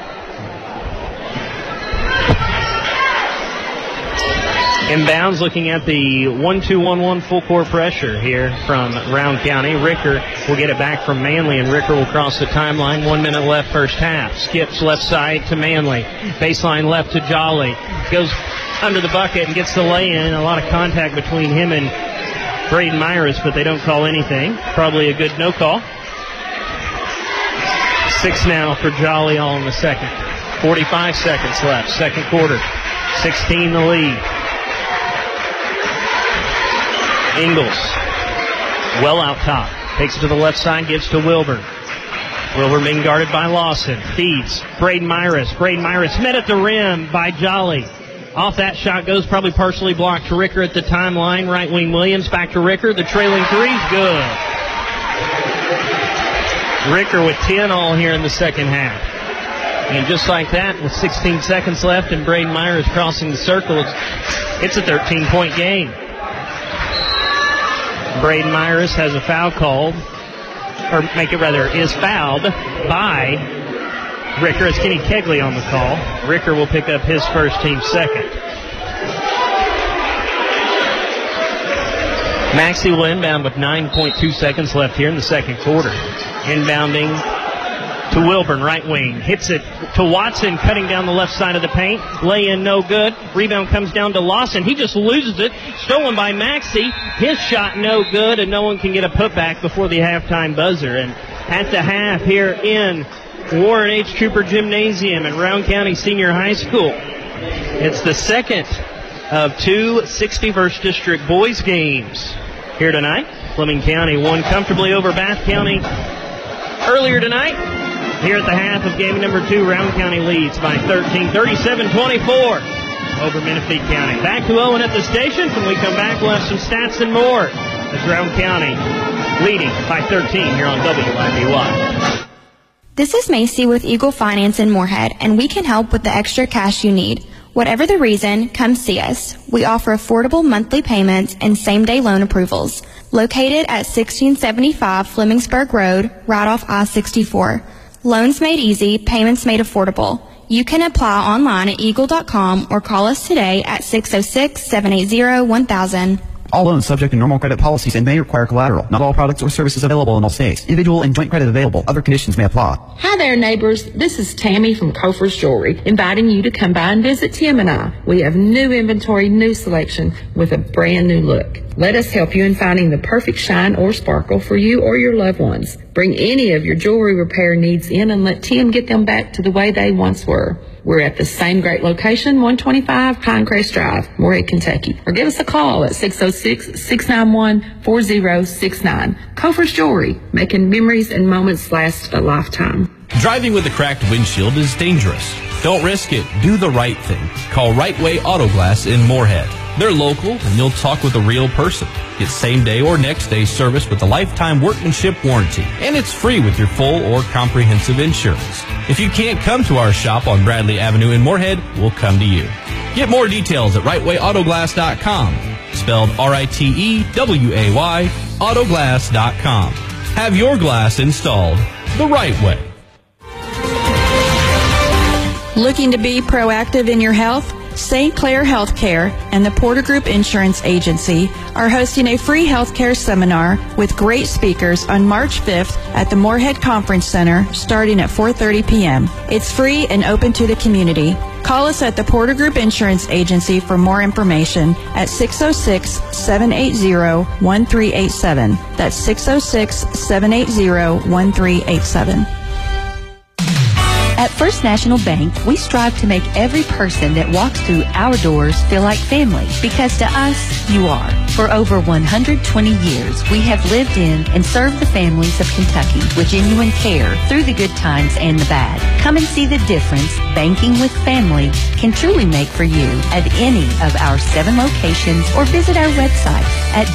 Inbounds, looking at the 1-2-1-1 full court pressure here from Round County. Ricker will get it back from Manley, and Ricker will cross the timeline. 1 minute left first half. Skips left side to Manley. Baseline left to Jolly. Goes under the bucket and gets the lay-in. A lot of contact between him and Braden Myers, but they don't call anything. Probably a good no call. 6 now for Jolly, all in the second. 45 seconds left, second quarter. 16 the lead. Ingles, well out top. Takes it to the left side, gives to Wilburn. Wilburn being guarded by Lawson. Feeds Braden Myers. Braden Myers met at the rim by Jolly. Off that shot goes, probably partially blocked to Ricker at the timeline. Right wing Williams back to Ricker. The trailing three's good. Ricker with 10 all here in the second half. And just like that, with 16 seconds left and Braden Myers crossing the circle, it's a 13-point game. Braden Myers has a foul called, or is fouled by Ricker. It's Kenny Kegley on the call. Ricker will pick up his first, team second. Maxey will inbound with 9.2 seconds left here in the second quarter. Inbounding to Wilburn, right wing. Hits it to Watson, cutting down the left side of the paint. Lay in, no good. Rebound comes down to Lawson. He just loses it. Stolen by Maxey. His shot, no good, and no one can get a putback before the halftime buzzer. And at the half here in Warren H. Cooper Gymnasium at Round County Senior High School. It's the second of two 61st District boys games here tonight. Fleming County won comfortably over Bath County earlier tonight. Here at the half of game number 2, Round County leads by 13, 37-24 over Menifee County. Back to Owen at the station. When we come back, we'll have some stats and more as Round County leading by 13 here on WIPY. This is Macy with Eagle Finance in Moorhead, and we can help with the extra cash you need. Whatever the reason, come see us. We offer affordable monthly payments and same-day loan approvals. Located at 1675 Flemingsburg Road, right off I-64. Loans made easy, payments made affordable. You can apply online at eagle.com or call us today at 606-780-1000. All loans subject to normal credit policies and may require collateral. Not all products or services available in all states. Individual and joint credit available. Other conditions may apply. Hi there, neighbors. This is Tammy from Kofer's Jewelry, inviting you to come by and visit Tim and I. We have new inventory, new selection with a brand new look. Let us help you in finding the perfect shine or sparkle for you or your loved ones. Bring any of your jewelry repair needs in and let Tim get them back to the way they once were. We're at the same great location, 125 Pinecrest Drive, Moorhead, Kentucky. Or give us a call at 606-691-4069. Kofer's Jewelry, making memories and moments last a lifetime. Driving with a cracked windshield is dangerous. Don't risk it. Do the right thing. Call Right Way Auto Glass in Moorhead. They're local, and you'll talk with a real person. Get same-day or next-day service with a lifetime workmanship warranty. And it's free with your full or comprehensive insurance. If you can't come to our shop on Bradley Avenue in Moorhead, we'll come to you. Get more details at rightwayautoglass.com. Spelled R-I-T-E-W-A-Y, autoglass.com. Have your glass installed the right way. Looking to be proactive in your health? St. Clair Healthcare and the Porter Group Insurance Agency are hosting a free healthcare seminar with great speakers on March 5th at the Moorhead Conference Center starting at 4:30 p.m. It's free and open to the community. Call us at the Porter Group Insurance Agency for more information at 606-780-1387. That's 606-780-1387. At First National Bank, we strive to make every person that walks through our doors feel like family, because to us, you are. For over 120 years, we have lived in and served the families of Kentucky with genuine care through the good times and the bad. Come and see the difference banking with family can truly make for you at any of our 7 locations, or visit our website at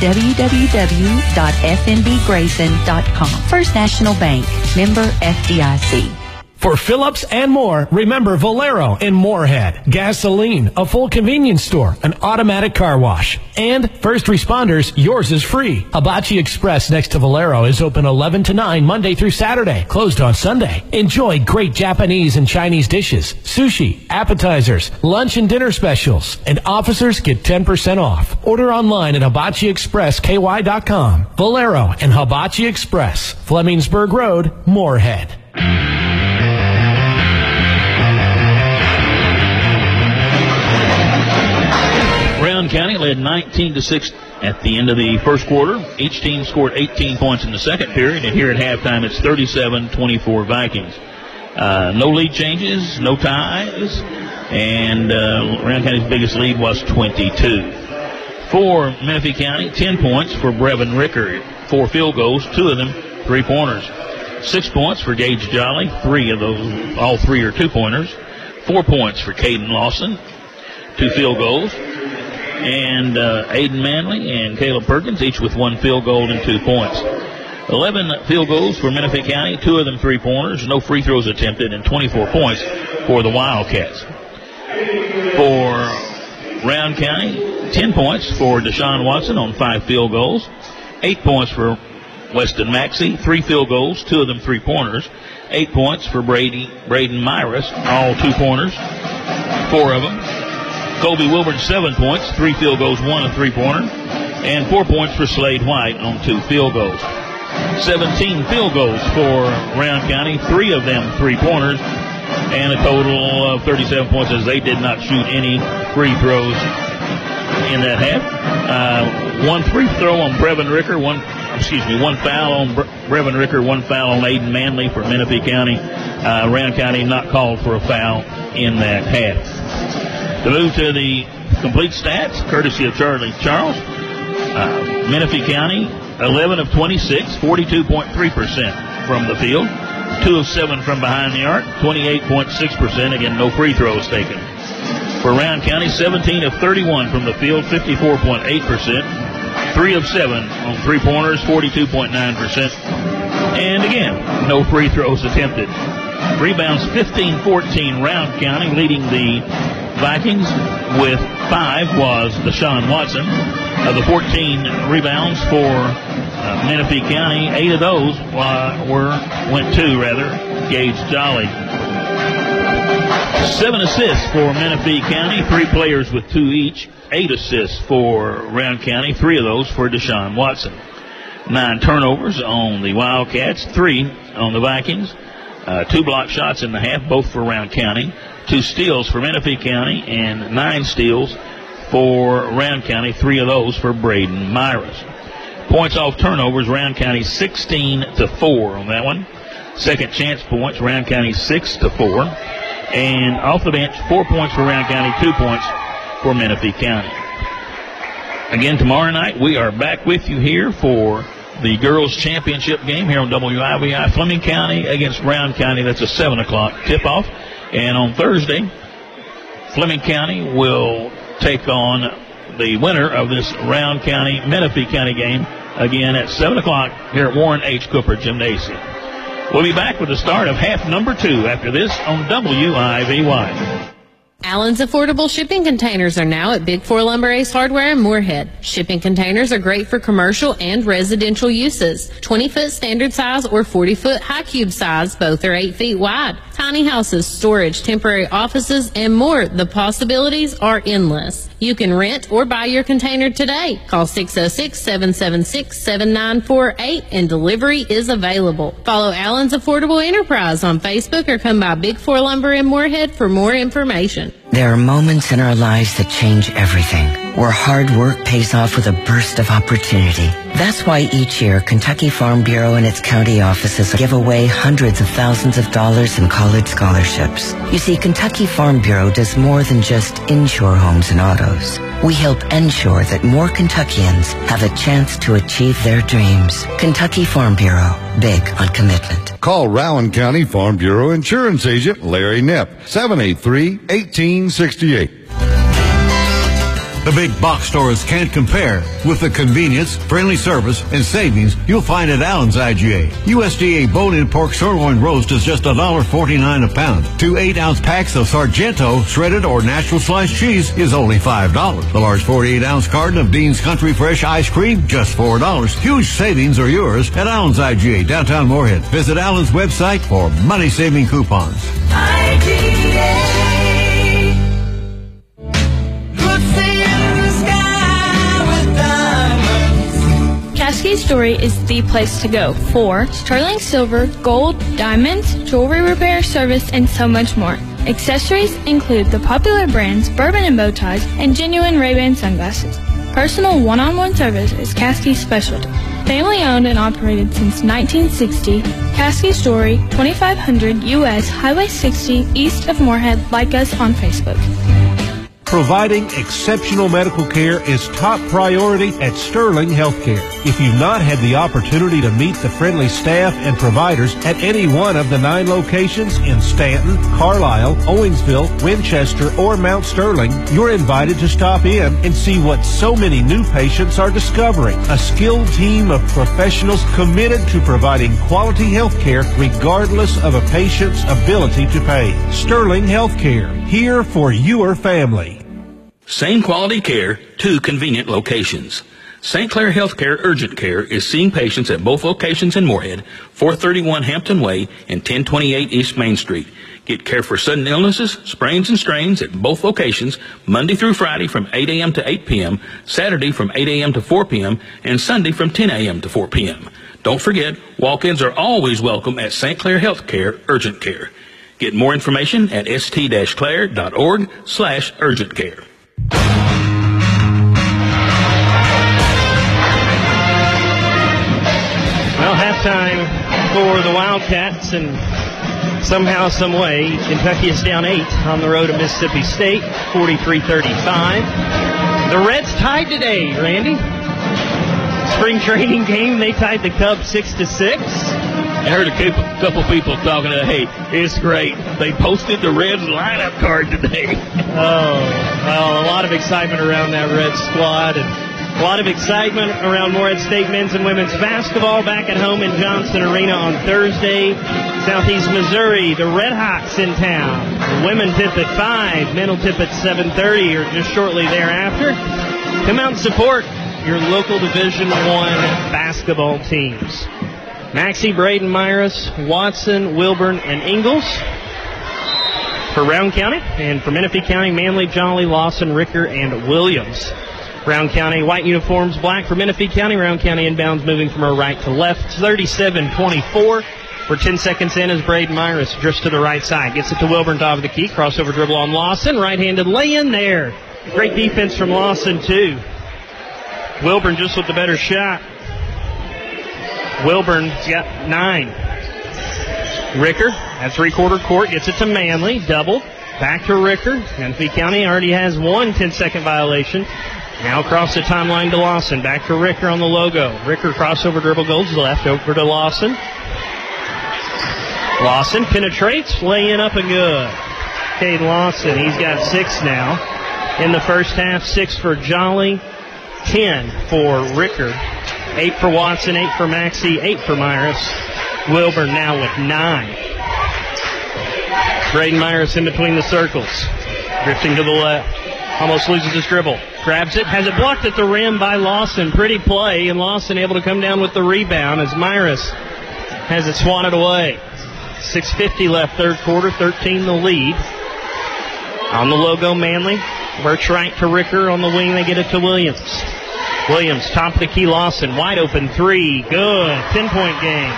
www.fnbgrayson.com. First National Bank, member FDIC. For Phillips and more, remember Valero in Moorhead. Gasoline, a full convenience store, an automatic car wash. And first responders, yours is free. Hibachi Express next to Valero is open 11 to 9 Monday through Saturday, closed on Sunday. Enjoy great Japanese and Chinese dishes, sushi, appetizers, lunch and dinner specials. And officers get 10% off. Order online at hibachiexpressky.com. Valero and Hibachi Express, Flemingsburg Road, Moorhead. Round County led 19-6 at the end of the first quarter. Each team scored 18 points in the second period, and here at halftime it's 37-24 Vikings. No lead changes, no ties, and Round County's biggest lead was 22. For Menifee County, 10 points for Brevin Ricker, 4 field goals, 2 of them 3-pointers. 6 points for Gage Jolly, 3 of those, all 3 are 2-pointers. 4 points for Caden Lawson, 2 field goals. And Aiden Manley and Caleb Perkins, each with 1 field goal and 2 points. 11 field goals for Menifee County, 2 of them 3-pointers, no free throws attempted, and 24 points for the Wildcats. For Round County, 10 points for Deshaun Watson on 5 field goals, 8 points for Weston Maxey, 3 field goals, 2 of them 3-pointers, 8 points for Braden Myris, all 2-pointers, 4 of them. Colby Wilburn, 7 points, 3 field goals, 1 a 3-pointer, and 4 points for Slade White on 2 field goals. 17 field goals for Round County, 3 of them 3-pointers, and a total of 37 points, as they did not shoot any free throws in that half. 1 free throw on Brevin Ricker, 1 one foul on Brevin Ricker, one foul on Aiden Manley for Menifee County. Round County not called for a foul in that half. To move to the complete stats, courtesy of Charlie Charles. Menifee County, 11 of 26, 42.3% from the field. 2 of 7 from behind the arc, 28.6%. Again, no free throws taken. For Round County, 17 of 31 from the field, 54.8%. 3 of 7 on three-pointers, 42.9%. And again, no free throws attempted. Rebounds, 15-14, Round County, leading the Vikings with 5 was Deshaun Watson. Of the 14 rebounds for Menifee County, 8 of those went to Gage Jolly. 7 assists for Menifee County, 3 players with 2 each. 8 assists for Round County, 3 of those for Deshaun Watson. 9 turnovers on the Wildcats, 3 on the Vikings. 2 block shots in the half, both for Round County. 2 steals for Menifee County and 9 steals for Round County, 3 of those for Braden Myers. Points off turnovers, Round County 16-4 on that one. Second chance points, Round County 6-4. And off the bench, 4 points for Round County, 2 points for Menifee County. Again, tomorrow night, we are back with you here for the girls' championship game here on WIVI. Fleming County against Round County. That's a 7 o'clock tip-off. And on Thursday, Fleming County will take on the winner of this Round County, Menifee County game, again at 7 o'clock here at Warren H. Cooper Gymnasium. We'll be back with the start of half number 2 after this on WIVY. Allen's Affordable Shipping Containers are now at Big 4 Lumber Ace Hardware in Moorhead. Shipping containers are great for commercial and residential uses. 20-foot standard size or 40-foot high cube size, both are 8 feet wide. Tiny houses, storage, temporary offices, and more. The possibilities are endless. You can rent or buy your container today. Call 606-776-7948 and delivery is available. Follow Allen's Affordable Enterprise on Facebook or come by Big 4 Lumber in Moorhead for more information. There are moments in our lives that change everything, where hard work pays off with a burst of opportunity. That's why each year, Kentucky Farm Bureau and its county offices give away hundreds of thousands of dollars in college scholarships. You see, Kentucky Farm Bureau does more than just insure homes and autos. We help ensure that more Kentuckians have a chance to achieve their dreams. Kentucky Farm Bureau, big on commitment. Call Rowan County Farm Bureau Insurance Agent Larry Knipp, 783-1868. The big box stores can't compare with the convenience, friendly service, and savings you'll find at Allen's IGA. USDA bone-in pork sirloin roast is just $1.49 a pound. 2 8-ounce packs of Sargento shredded or natural sliced cheese is only $5. The large 48-ounce carton of Dean's Country Fresh ice cream, just $4. Huge savings are yours at Allen's IGA, downtown Moorhead. Visit Allen's website for money-saving coupons. IGA. Cascade Story is the place to go for sterling silver, gold, diamonds, jewelry repair, service, and so much more. Accessories include the popular brands Bourbon and Bow Ties and genuine Ray-Ban sunglasses. Personal one-on-one service is Cascade's specialty. Family owned and operated since 1960, Cascade Story, 2500 U.S. Highway 60 east of Moorhead. Like us on Facebook. Providing exceptional medical care is top priority at Sterling Healthcare. If you've not had the opportunity to meet the friendly staff and providers at any one of the 9 locations in Stanton, Carlisle, Owensville, Winchester, or Mount Sterling, you're invited to stop in and see what so many new patients are discovering. A skilled team of professionals committed to providing quality health care regardless of a patient's ability to pay. Sterling Healthcare, here for your family. Same quality care, 2 convenient locations. St. Clair Healthcare Urgent Care is seeing patients at both locations in Moorhead, 431 Hampton Way and 1028 East Main Street. Get care for sudden illnesses, sprains and strains at both locations, Monday through Friday from 8 a.m. to 8 p.m., Saturday from 8 a.m. to 4 p.m., and Sunday from 10 a.m. to 4 p.m. Don't forget, walk-ins are always welcome at St. Clair Healthcare Urgent Care. Get more information at st-clair.org/urgent care. for the Wildcats, and somehow, some way, Kentucky is down 8 on the road to Mississippi State, 43-35. The Reds tied today, Randy. Spring training game, they tied the Cubs 6-6. I heard a couple people talking about, hey, it's great. They posted the Reds lineup card today. Oh, well, a lot of excitement around that Reds squad, and a lot of excitement around Morehead State men's and women's basketball back at home in Johnson Arena on Thursday. Southeast Missouri, the Red Hawks in town. The women tip at 5, men will tip at 7:30 or just shortly thereafter. Come out and support your local Division I basketball teams. Maxey, Braden, Myers, Watson, Wilburn, and Ingalls for Round County. And for Menifee County, Manley, Jolly, Lawson, Ricker, and Williams. Round County, white uniforms, black for Menifee County. Round County inbounds moving from our right to left. 37-24. We're 10 seconds in as Braden Myers drifts to the right side. Gets it to Wilburn, top of the key. Crossover dribble on Lawson. Right-handed lay-in there. Great defense from Lawson, too. Wilburn just with the better shot. Wilburn's got 9. Ricker at three-quarter court gets it to Manley. Double. Back to Ricker. Menifee County already has one 10-second violation. Now across the timeline to Lawson. Back to Ricker on the logo. Ricker crossover dribble goes left over to Lawson. Lawson penetrates. Lay in up and good. Cade Lawson, he's got 6 now. In the first half, 6 for Jolly, 10 for Ricker. 8 for Watson, 8 for Maxey, 8 for Myers. Wilburn now with 9. Braden Myers in between the circles. Drifting to the left. Almost loses his dribble. Grabs it. Has it blocked at the rim by Lawson. Pretty play. And Lawson able to come down with the rebound as Myers has it swatted away. 6:50 left third quarter. 13 the lead. On the logo, Manley. Birch right to Ricker. On the wing, they get it to Williams. Williams, top of the key, Lawson. Wide open 3. Good. 10-point game.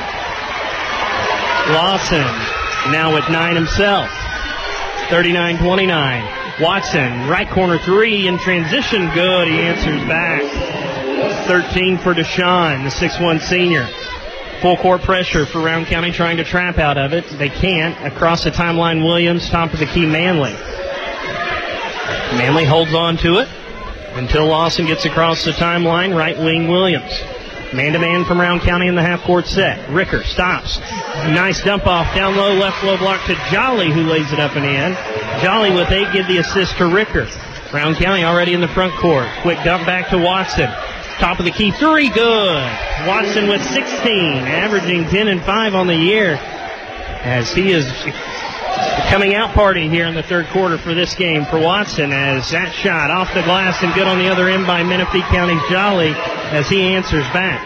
Lawson now with 9 himself. 39-29. Watson, right corner 3 in transition. Good. He answers back. 13 for Deshaun, the 6'1 senior. Full court pressure for Round County trying to trap out of it. They can't. Across the timeline, Williams, top of the key, Manley. Manley holds on to it until Lawson gets across the timeline. Right wing, Williams. Man-to-man from Round County in the half-court set. Ricker stops. Nice dump off down low, left low block to Jolly, who lays it up and in. Jolly with 8, give the assist to Ricker. Round County already in the front court. Quick dump back to Watson. Top of the key, 3, good. Watson with 16, averaging 10 and 5 on the year, as he is coming out party here in the third quarter for this game for Watson, as that shot off the glass and good on the other end by Menifee County's Jolly as he answers back.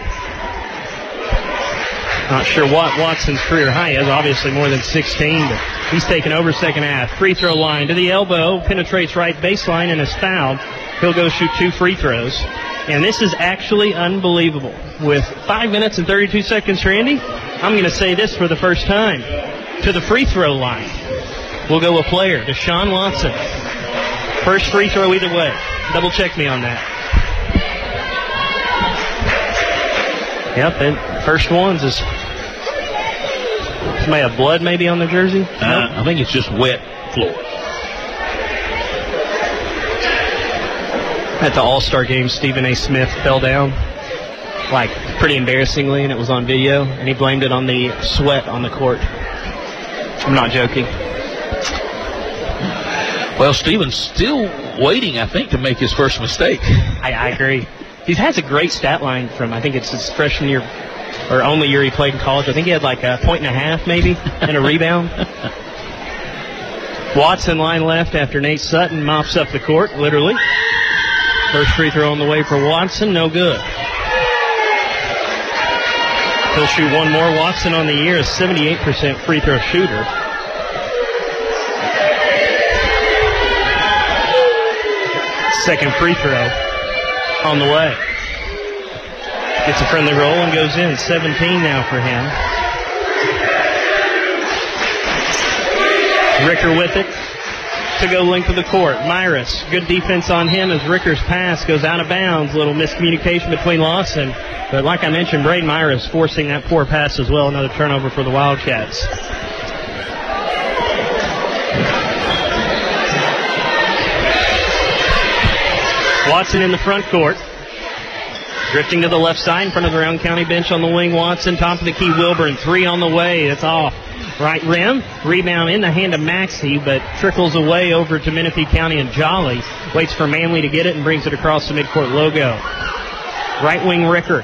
Not sure what Watson's career high is, obviously more than 16, but he's taken over second half. Free throw line to the elbow, penetrates right baseline and is fouled. He'll go shoot 2 free throws. And this is actually unbelievable. With 5 minutes and 32 seconds, Randy, I'm going to say this for the first time. To the free throw line, we'll go a player, Deshaun Watson. First free throw either way. Double check me on that. Yep, and first ones is may have blood maybe on the jersey. Nope. I think it's just wet floor. At the All-Star game, Stephen A. Smith fell down, like pretty embarrassingly, and it was on video, and he blamed it on the sweat on the court. I'm not joking. Well, Stephen's still waiting, I think, to make his first mistake. I agree. He has a great stat line from, I think it's his freshman year, or only year he played in college. I think he had like 1.5 points maybe, and a rebound. Watson line left after Nate Sutton mops up the court, literally. First free throw on the way for Watson, no good. He'll shoot one more. Watson on the year is 78% free throw shooter. Second free throw on the way. Gets a friendly roll and goes in. 17 now for him. Ricker with it. to go length of the court. Myris, good defense on him as Ricker's pass goes out of bounds. Little miscommunication between Lawson. But like I mentioned, Braden Myris forcing that poor pass as well. Another turnover for the Wildcats. Watson in the front court. Drifting to the left side in front of the Round County bench on the wing. Watson, top of the key. Wilburn, 3 on the way. That's off. Right rim. Rebound in the hand of Maxey, but trickles away over to Menifee County and Jolly. Waits for Manley to get it and brings it across the midcourt logo. Right wing Ricker.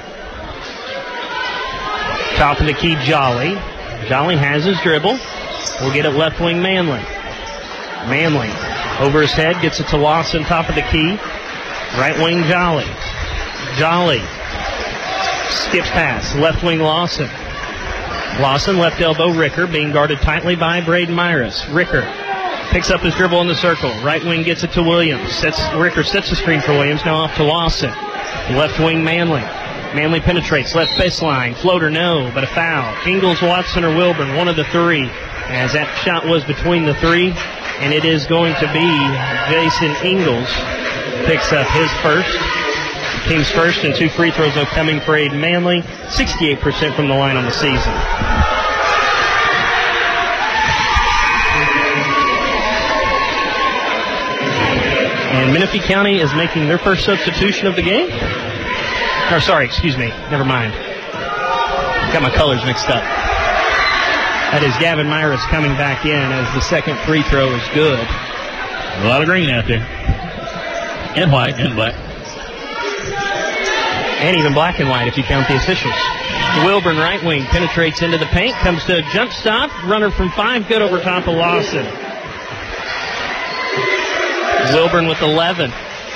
Top of the key Jolly. Jolly has his dribble. We'll get it left wing Manley. Manley over his head, gets it to Lawson, top of the key. Right wing Jolly. Jolly skips pass. Left wing Lawson. Lawson, left elbow Ricker, being guarded tightly by Braden Myris. Ricker picks up his dribble in the circle. Right wing gets it to Williams. Ricker sets the screen for Williams. Now off to Lawson. Left wing Manley. Manley penetrates. Left baseline. Floater, no, but a foul. Ingles, Watson, or Wilburn, one of the three. As that shot was between the three. And it is going to be Jason Ingles. Picks up his first. Team's first, and 2 free throws are coming for Aiden Manley. 68% from the line on the season. And Menifee County is making their first substitution of the game. Or, sorry, excuse me. Never mind. Got my colors mixed up. That is Gavin Myris coming back in as the second free throw is good. A lot of green out there. And white and black. And even black and white if you count the officials. Wilburn, right wing, penetrates into the paint, comes to a jump stop. Runner from 5, good over top of Lawson. Wilburn with 11.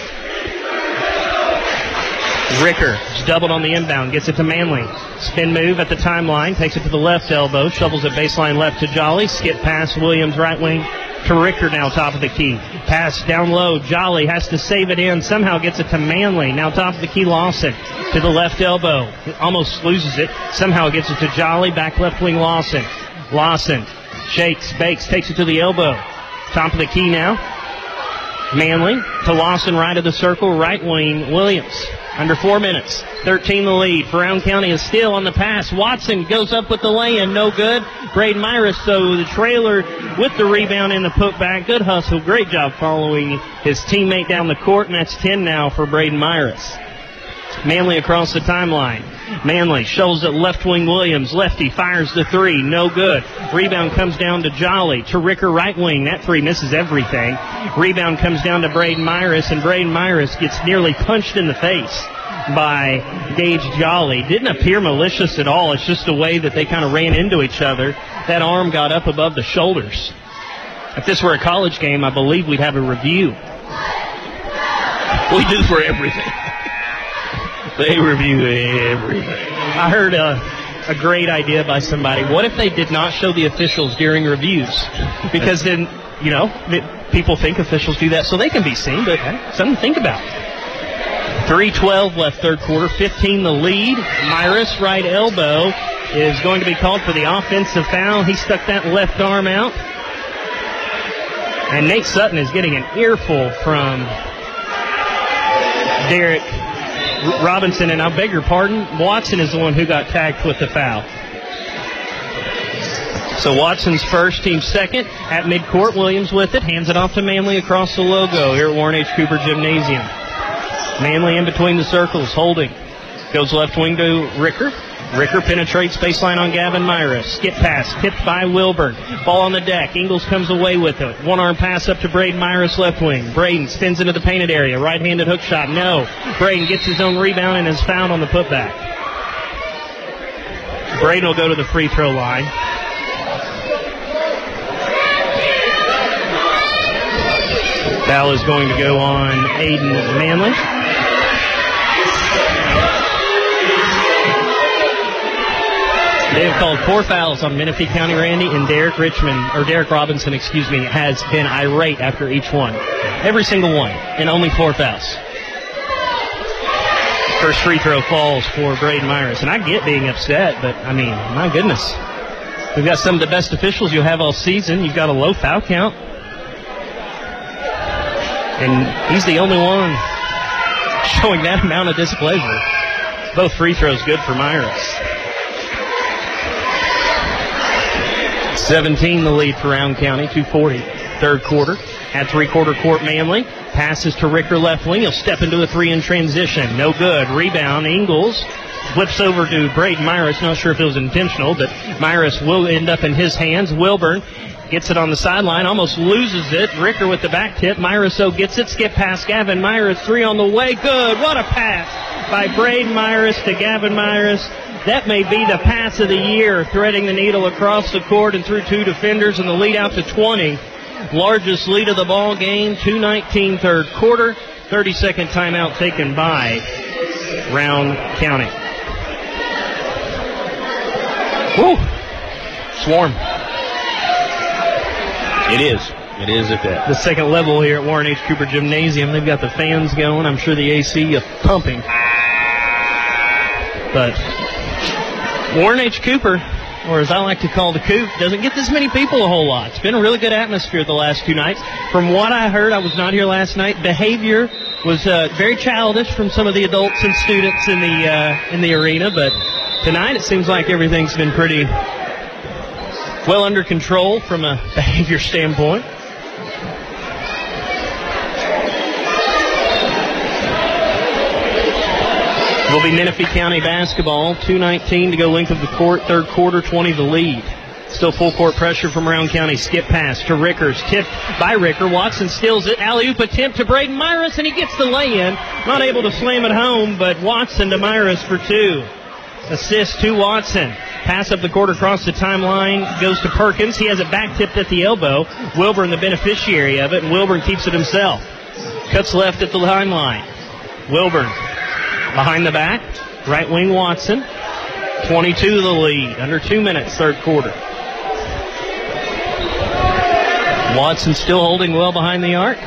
Ricker is doubled on the inbound, gets it to Manley. Spin move at the timeline, takes it to the left elbow, shovels it baseline left to Jolly. Skip pass, Williams, right wing. To Ricker now, top of the key. Pass down low. Jolly has to save it in. Somehow gets it to Manley. Now top of the key, Lawson. To the left elbow. Almost loses it. Somehow gets it to Jolly. Back left wing, Lawson. Lawson shakes, bakes, takes it to the elbow. Top of the key now. Manley to Lawson, right of the circle. Right wing, Williams. Under 4 minutes. 13 the lead. Brown County is still on the pass. Watson goes up with the lay-in. No good. Braden Myris, so the trailer with the rebound and the putback. Good hustle. Great job following his teammate down the court, and that's 10 now for Braden Myris. Manley across the timeline. Manley shovels it left wing Williams. Lefty fires the 3. No good. Rebound comes down to Jolly. To Ricker, right wing. That 3 misses everything. Rebound comes down to Braden Myris, and Braden Myris gets nearly punched in the face by Gage Jolly. Didn't appear malicious at all. It's just the way that they kind of ran into each other. That arm got up above the shoulders. If this were a college game, I believe we'd have a review. We do for everything. They review everything. I heard a great idea by somebody. What if they did not show the officials during reviews? Because then, you know, people think officials do that so they can be seen, but something to think about. 3:12 left third quarter, 15 the lead. Myris, right elbow, is going to be called for the offensive foul. He stuck that left arm out. And Nate Sutton is getting an earful from Derek Robinson, and I beg your pardon, Watson is the one who got tagged with the foul. So Watson's first, team second. At midcourt, Williams with it, hands it off to Manley across the logo here at Warren H. Cooper Gymnasium. Manley in between the circles, holding. Goes left wing to Ricker. Ricker penetrates baseline on Gavin Myris. Skip pass, tipped by Wilburn. Ball on the deck. Ingles comes away with it. One-arm pass up to Braden Myris, left wing. Braden spins into the painted area. Right-handed hook shot. No. Braden gets his own rebound and is fouled on the putback. Braden will go to the free throw line. Foul is going to go on Aiden Manley. They have called 4 fouls on Menifee County, Randy, and Derek Robinson, has been irate after each one. Every single one, and only 4 fouls. First free throw falls for Braden Myris, and I get being upset, but, I mean, my goodness. We've got some of the best officials you'll have all season. You've got a low foul count. And he's the only one showing that amount of displeasure. Both free throws good for Myris. 17 the lead for Round County, 2:40. Third quarter. At three-quarter court, Manley. Passes to Ricker left wing. He'll step into a three in transition. No good. Rebound, Ingles. Flips over to Braden Myris. Not sure if it was intentional, but Myris will end up in his hands. Wilburn gets it on the sideline. Almost loses it. Ricker with the back tip. Myris, gets it. Skip past Gavin Myris. Three on the way. Good. What a pass by Braden Myris to Gavin Myris. That may be the pass of the year, threading the needle across the court and through two defenders, and the lead out to 20. Largest lead of the ball game, 2:19 third quarter. 30-second timeout taken by Round County. Woo! Swarm. It is. It is at that. The second level here at Warren H. Cooper Gymnasium. They've got the fans going. I'm sure the AC is pumping. But Warren H. Cooper, or as I like to call the Coop, doesn't get this many people a whole lot. It's been a really good atmosphere the last two nights. From what I heard, I was not here last night, behavior was very childish from some of the adults and students in the arena, but tonight it seems like everything's been pretty well under control from a behavior standpoint. Will be Menifee County basketball. 2:19 to go length of the court. Third quarter, 20 the lead. Still full court pressure from Round County. Skip pass to Rickers. Tipped by Ricker. Watson steals it. Alley-oop attempt to Braden Myris, and he gets the lay-in. Not able to slam it home, but Watson to Myris for two. Assist to Watson. Pass up the court across the timeline. Goes to Perkins. He has it back tipped at the elbow. Wilburn the beneficiary of it, and Wilburn keeps it himself. Cuts left at the timeline. Wilburn behind the back. Right wing Watson. 22 the lead. Under 2 minutes, third quarter. Watson still holding well behind the arc.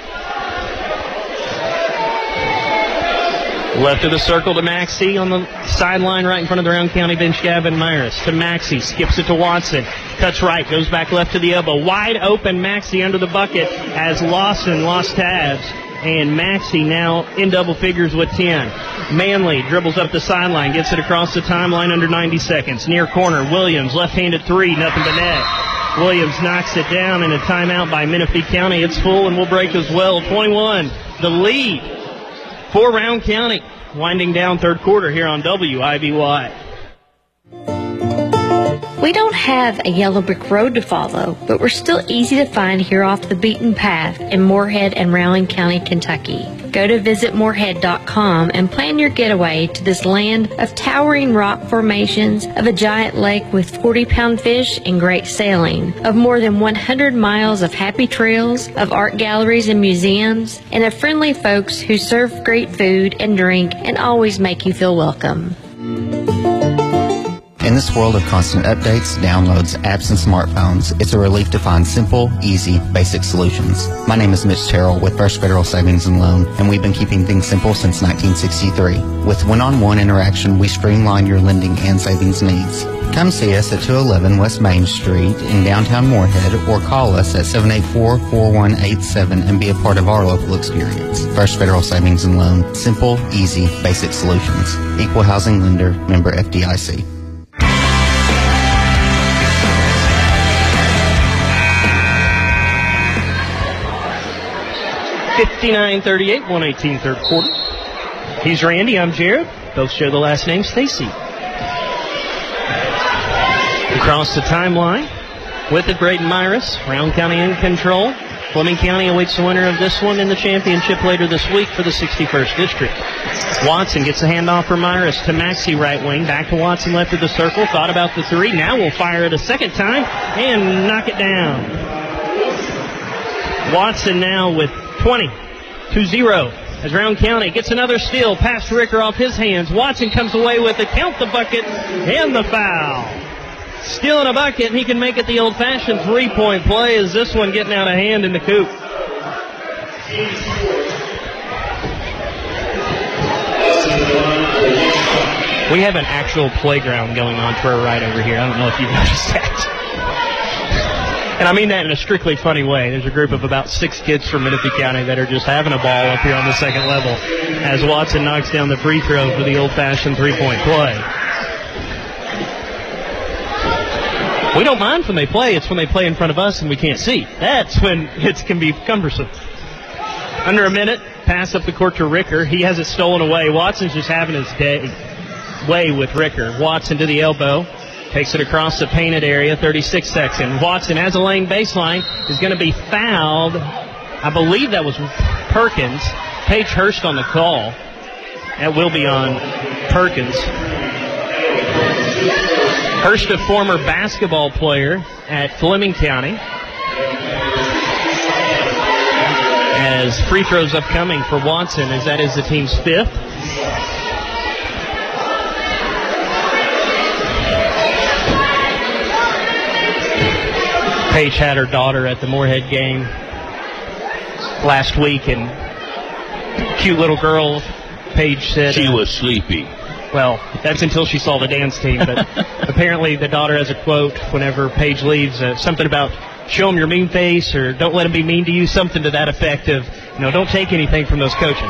Left of the circle to Maxey on the sideline right in front of the Round County bench. Gavin Myris to Maxey. Skips it to Watson. Cuts right. Goes back left to the elbow. Wide open Maxey under the bucket as Lawson lost tabs. And Maxey now in double figures with 10. Manley dribbles up the sideline. Gets it across the timeline under 90 seconds. Near corner. Williams left-handed three. Nothing but net. Williams knocks it down in a timeout by Menifee County. It's full and will break as well. 21 the lead for Round County. Winding down third quarter here on WIBY. We don't have a yellow brick road to follow, but we're still easy to find here off the beaten path in Moorhead and Rowling County, Kentucky. Go to visitmoorhead.com and plan your getaway to this land of towering rock formations, of a giant lake with 40-pound fish and great sailing, of more than 100 miles of happy trails, of art galleries and museums, and of friendly folks who serve great food and drink and always make you feel welcome. In this world of constant updates, downloads, apps, and smartphones, it's a relief to find simple, easy, basic solutions. My name is Mitch Terrell with First Federal Savings and Loan, and we've been keeping things simple since 1963. With one-on-one interaction, we streamline your lending and savings needs. Come see us at 211 West Main Street in downtown Moorhead, or call us at 784-4187 and be a part of our local experience. First Federal Savings and Loan. Simple, easy, basic solutions. Equal housing lender, member FDIC. 59-38, 118 third quarter. He's Randy, I'm Jared. Both share the last name Stacy. Across the timeline with it, Braden Myris. Round County in control. Fleming County awaits the winner of this one in the championship later this week for the 61st District. Watson gets a handoff for Myris to Maxey right wing. Back to Watson left of the circle. Thought about the three. Now we'll fire it a second time and knock it down. Watson now with 20-0 as Round County gets another steal. Pass to Ricker off his hands. Watson comes away with it. Count the bucket and the foul. Stealing a bucket, and he can make it the old-fashioned three-point play. Is this one getting out of hand in the coop? We have an actual playground going on to our right over here. I don't know if you've noticed that. And I mean that in a strictly funny way. There's a group of about 6 kids from Menifee County that are just having a ball up here on the second level as Watson knocks down the free throw for the old-fashioned three-point play. We don't mind when they play. It's when they play in front of us and we can't see. That's when it can be cumbersome. Under a minute, pass up the court to Ricker. He has it stolen away. Watson's just having his way with Ricker. Watson to the elbow. Takes it across the painted area, 36 seconds. Watson has a lane baseline, is going to be fouled. I believe that was Perkins. Paige Hurst on the call. That will be on Perkins. Hurst, a former basketball player at Fleming County. As free throws upcoming for Watson, as that is the team's 5th. Paige had her daughter at the Moorhead game last week, and cute little girl, Paige said... She was sleepy. Well, that's until she saw the dance team, but apparently the daughter has a quote whenever Paige leaves, something about show them your mean face or don't let them be mean to you, something to that effect of, don't take anything from those coaches.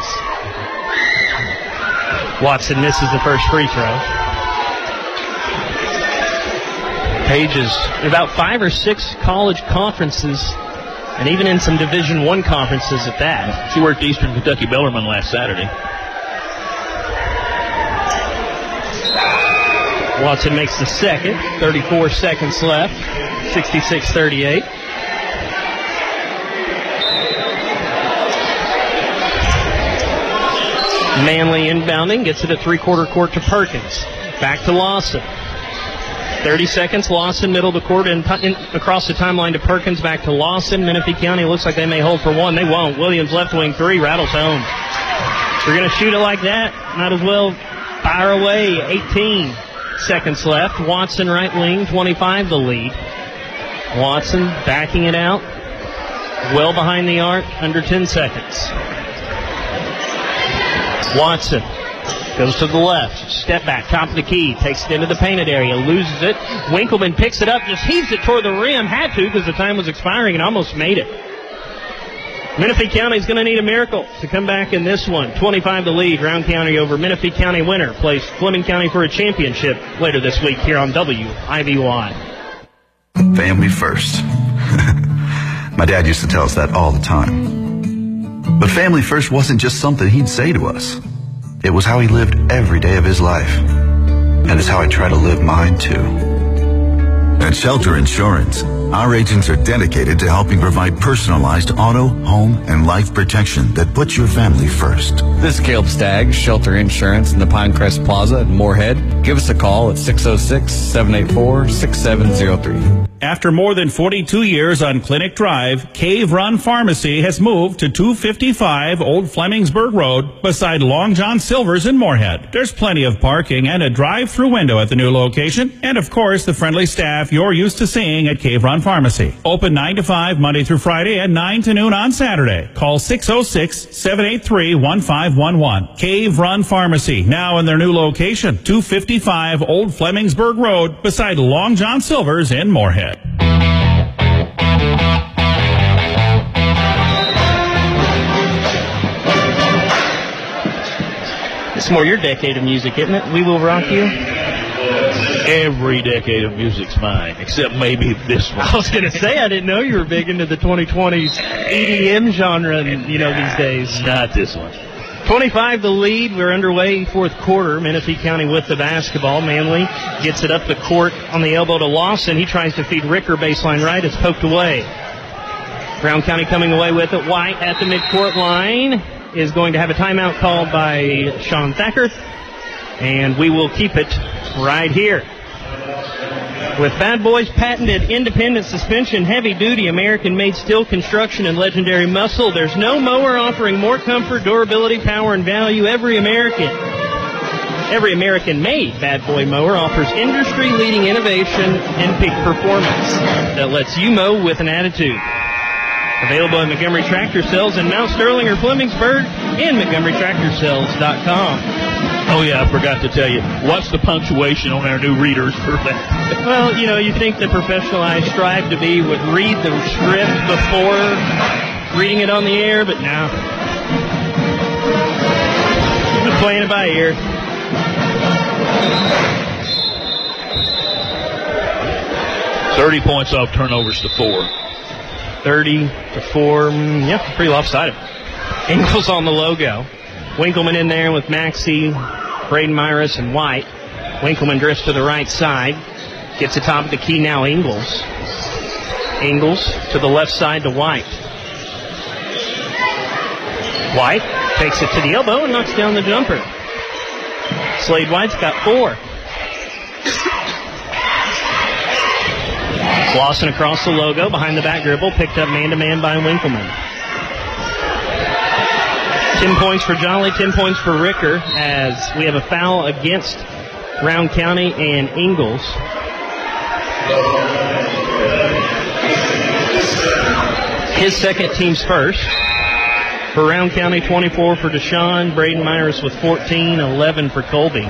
Watson misses the first free throw. Paige is in about 5 or 6 college conferences, and even in some Division I conferences at that. She worked Eastern Kentucky Bellarmine last Saturday. Watson makes the second. 34 seconds left. 66-38. Manley inbounding. Gets it at three-quarter court to Perkins. Back to Lawson. 30 seconds. Lawson, middle of the court, and across the timeline to Perkins. Back to Lawson. Menifee County looks like they may hold for one. They won't. Williams left wing 3. Rattles home. If you're going to shoot it like that, might as well fire away. 18 seconds left. Watson right wing, 25 the lead. Watson backing it out. Well behind the arc, under 10 seconds. Watson goes to the left. Step back, top of the key. Takes it into the painted area. Loses it. Winkleman picks it up. Just heaves it toward the rim. Had to because the time was expiring and almost made it. Menifee County is going to need a miracle to come back in this one. 25 the lead. Round County over Menifee County winner. Plays Fleming County for a championship later this week here on WIVY. Family first. My dad used to tell us that all the time. But family first wasn't just something he'd say to us. It was how he lived every day of his life. And it's how I try to live mine, too. At Shelter Insurance, our agents are dedicated to helping provide personalized auto, home, and life protection that puts your family first. This is Caleb Stagg, Shelter Insurance in the Pinecrest Plaza in Moorhead. Give us a call at 606-784-6703. After more than 42 years on Clinic Drive, Cave Run Pharmacy has moved to 255 Old Flemingsburg Road beside Long John Silver's in Moorhead. There's plenty of parking and a drive-through window at the new location, and of course the friendly staff you're used to seeing at Cave Run Pharmacy. Open 9 to 5 Monday through Friday and 9 to noon on Saturday. Call 606-783-1511. Cave Run Pharmacy, now in their new location, 255 Old Flemingsburg Road beside Long John Silver's in Moorhead. It's more your decade of music, isn't it? We Will Rock You? Every decade of music's mine, except maybe this one. I was going to say, I didn't know you were big into the 2020s EDM genre, these days. Not this one. 25 the lead. We're underway, fourth quarter. Menifee County with the basketball. Manley gets it up the court on the elbow to Lawson. He tries to feed Ricker baseline right. It's poked away. Brown County coming away with it. White at the midcourt line is going to have a timeout called by Sean Thacker. And we will keep it right here. With Bad Boys' patented independent suspension, heavy-duty American-made steel construction, and legendary muscle, there's no mower offering more comfort, durability, power, and value. Every American-made Bad Boy mower offers industry-leading innovation and peak performance that lets you mow with an attitude. Available at Montgomery Tractor Sales in Mount Sterling or Flemingsburg and MontgomeryTractorSales.com. Oh, yeah, I forgot to tell you. What's the punctuation on our new readers for that? Well, you think the professional I strive to be would read the script before reading it on the air, but no. Just playing it by ear. $30 points off turnovers to 4. 30 to 4. Yeah, pretty lopsided. Ingles on the logo. Winkleman in there with Maxey, Braden Myris, and White. Winkleman drifts to the right side. Gets the top of the key now, Ingles. Ingles to the left side to White. White takes it to the elbow and knocks down the jumper. Slade White's got 4. Lawson across the logo, behind the back dribble, picked up man-to-man by Winkleman. 10 points for Jolly, 10 points for Ricker, as we have a foul against Round County and Ingles. His second, team's first. For Round County, 24 for Deshaun, Braden Myris with 14, 11 for Colby.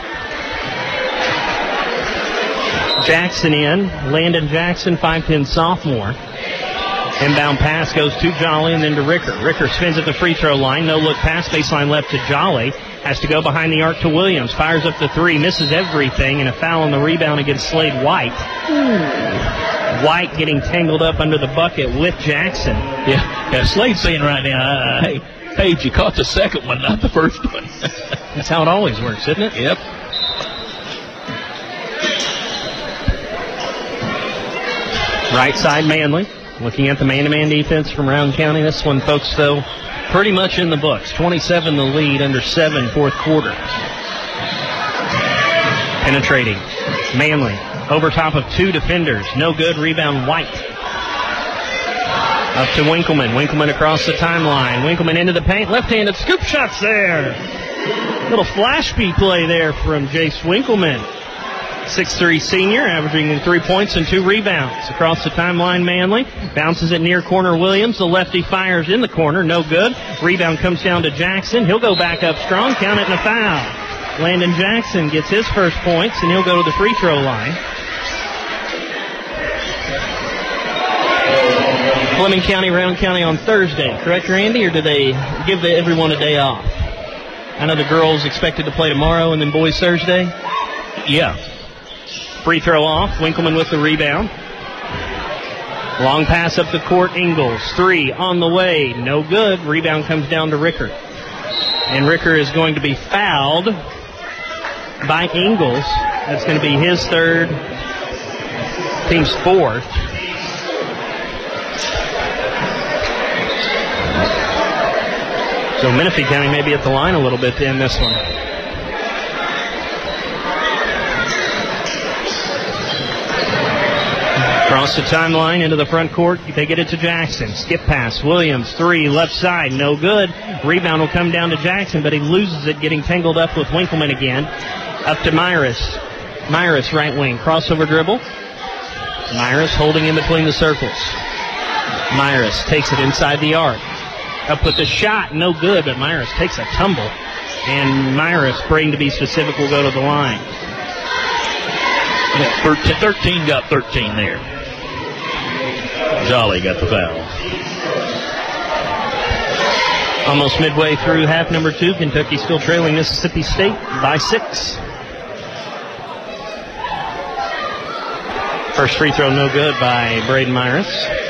Jackson in. Landon Jackson, 5'10 sophomore. Inbound pass goes to Jolly and then to Ricker. Ricker spins at the free throw line. No look pass, baseline left to Jolly. Has to go behind the arc to Williams. Fires up the 3, misses everything, and a foul on the rebound against Slade White. White getting tangled up under the bucket with Jackson. Yeah, Slade's saying right now, hey, you caught the second one, not the first one. That's how it always works, isn't it? Yep. Right side, Manley. Looking at the man-to-man defense from Round County. This one, folks, though, pretty much in the books. 27 the lead, under 7 fourth quarter. Penetrating. Manley over top of 2 defenders. No good. Rebound White. Up to Winkleman. Winkleman across the timeline. Winkleman into the paint. Left-handed scoop shots there. Little flash B play there from Jace Winkleman. 6'3 senior, averaging 3 points and 2 rebounds. Across the timeline, Manley. Bounces it near corner Williams. The lefty fires in the corner. No good. Rebound comes down to Jackson. He'll go back up strong. Count it and a foul. Landon Jackson gets his first points, and he'll go to the free throw line. Fleming County, Round County on Thursday. Correct, Randy, or do they give everyone a day off? I know the girls expected to play tomorrow and then boys Thursday. Yeah. Free throw off. Winkleman with the rebound. Long pass up the court. Ingles. 3 on the way. No good. Rebound comes down to Ricker. And Ricker is going to be fouled by Ingles. That's going to be his third. Team's fourth. So Menifee County may be at the line a little bit to end this one. Across the timeline into the front court. They get it to Jackson. Skip pass. Williams, 3, left side. No good. Rebound will come down to Jackson, but he loses it, getting tangled up with Winkleman again. Up to Myris. Myris, right wing. Crossover dribble. Myris holding in between the circles. Myris takes it inside the arc. Up with the shot. No good, but Myris takes a tumble. And Myris, Braden to be specific, will go to the line. 13 got 13 there. Jolly got the foul. Almost midway through half number 2. Kentucky still trailing Mississippi State by 6. First free throw no good by Braden Myris.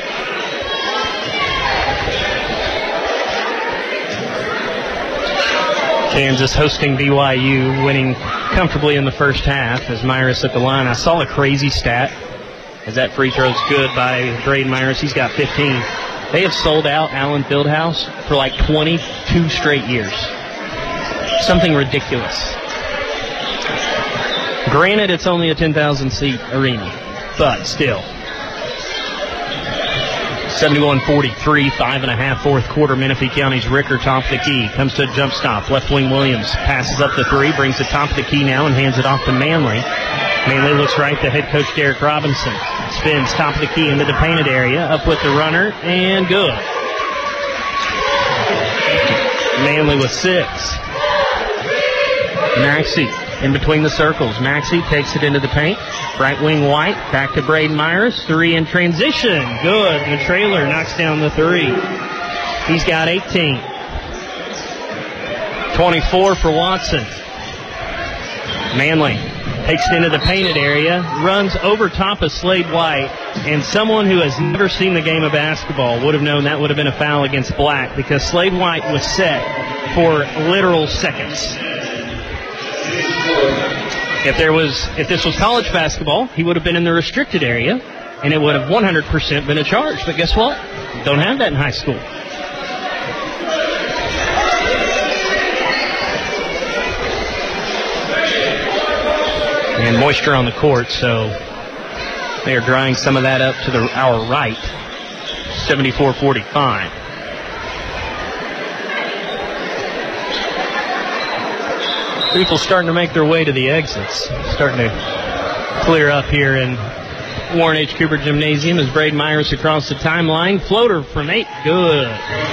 Kansas hosting BYU, winning comfortably in the first half as Myris at the line. I saw a crazy stat as that free throw's good by Braden Myris. He's got 15. They have sold out Allen Fieldhouse for like 22 straight years. Something ridiculous. Granted, it's only a 10,000-seat arena, but still. 71-43, 5.5 fourth quarter. Menifee County's Ricker top of the key. Comes to a jump stop. Left wing Williams passes up the 3, brings it top of the key now and hands it off to Manley. Manley looks right to head coach Derek Robinson. Spins top of the key into the painted area. Up with the runner and good. Manley with 6. Maxey in between the circles. Maxey takes it into the paint. Right wing White. Back to Braden Myers. 3 in transition. Good. And the trailer knocks down the 3. He's got 18. 24 for Watson. Manley takes it into the painted area, runs over top of Slade White, and someone who has never seen the game of basketball would have known that would have been a foul against Black, because Slade White was set for literal seconds. If this was college basketball, he would have been in the restricted area, and it would have 100% been a charge. But guess what? Don't have that in high school. And moisture on the court, so they are drying some of that up to our right. 74-45. People starting to make their way to the exits. Starting to clear up here in Warren H. Cooper Gymnasium as Braden Myers across the timeline. Floater from 8. Good.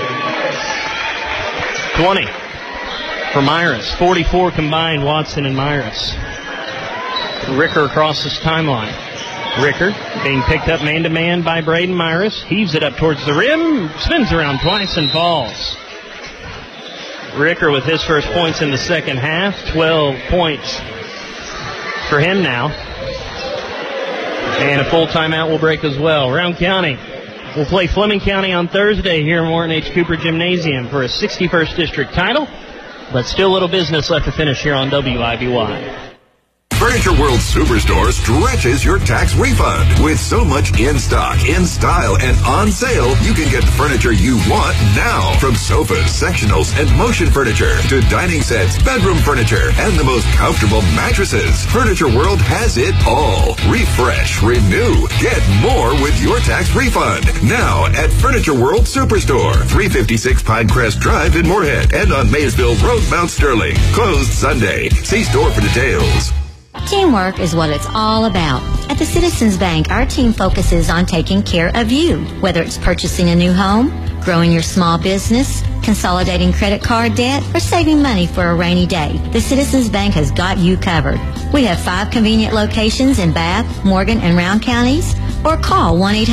20 for Myers. 44 combined, Watson and Myers. Ricker across his timeline. Ricker being picked up man-to-man by Braden Myers. Heaves it up towards the rim. Spins around twice and falls. Ricker with his first points in the second half. 12 points for him now. And a full timeout will break as well. Round County will play Fleming County on Thursday here in Warren H. Cooper Gymnasium for a 61st District title. But still little business left to finish here on WIBY. Furniture World Superstore stretches your tax refund. With so much in stock, in style, and on sale, you can get the furniture you want now. From sofas, sectionals, and motion furniture to dining sets, bedroom furniture, and the most comfortable mattresses. Furniture World has it all. Refresh, renew, get more with your tax refund. Now at Furniture World Superstore, 356 Pinecrest Drive in Moorhead, and on Maysville Road, Mount Sterling. Closed Sunday. See store for details. Teamwork is what it's all about. At the Citizens Bank, our team focuses on taking care of you, whether it's purchasing a new home, growing your small business, consolidating credit card debt, or saving money for a rainy day. The Citizens Bank has got you covered. We have 5 convenient locations in Bath, Morgan, and Round counties, or call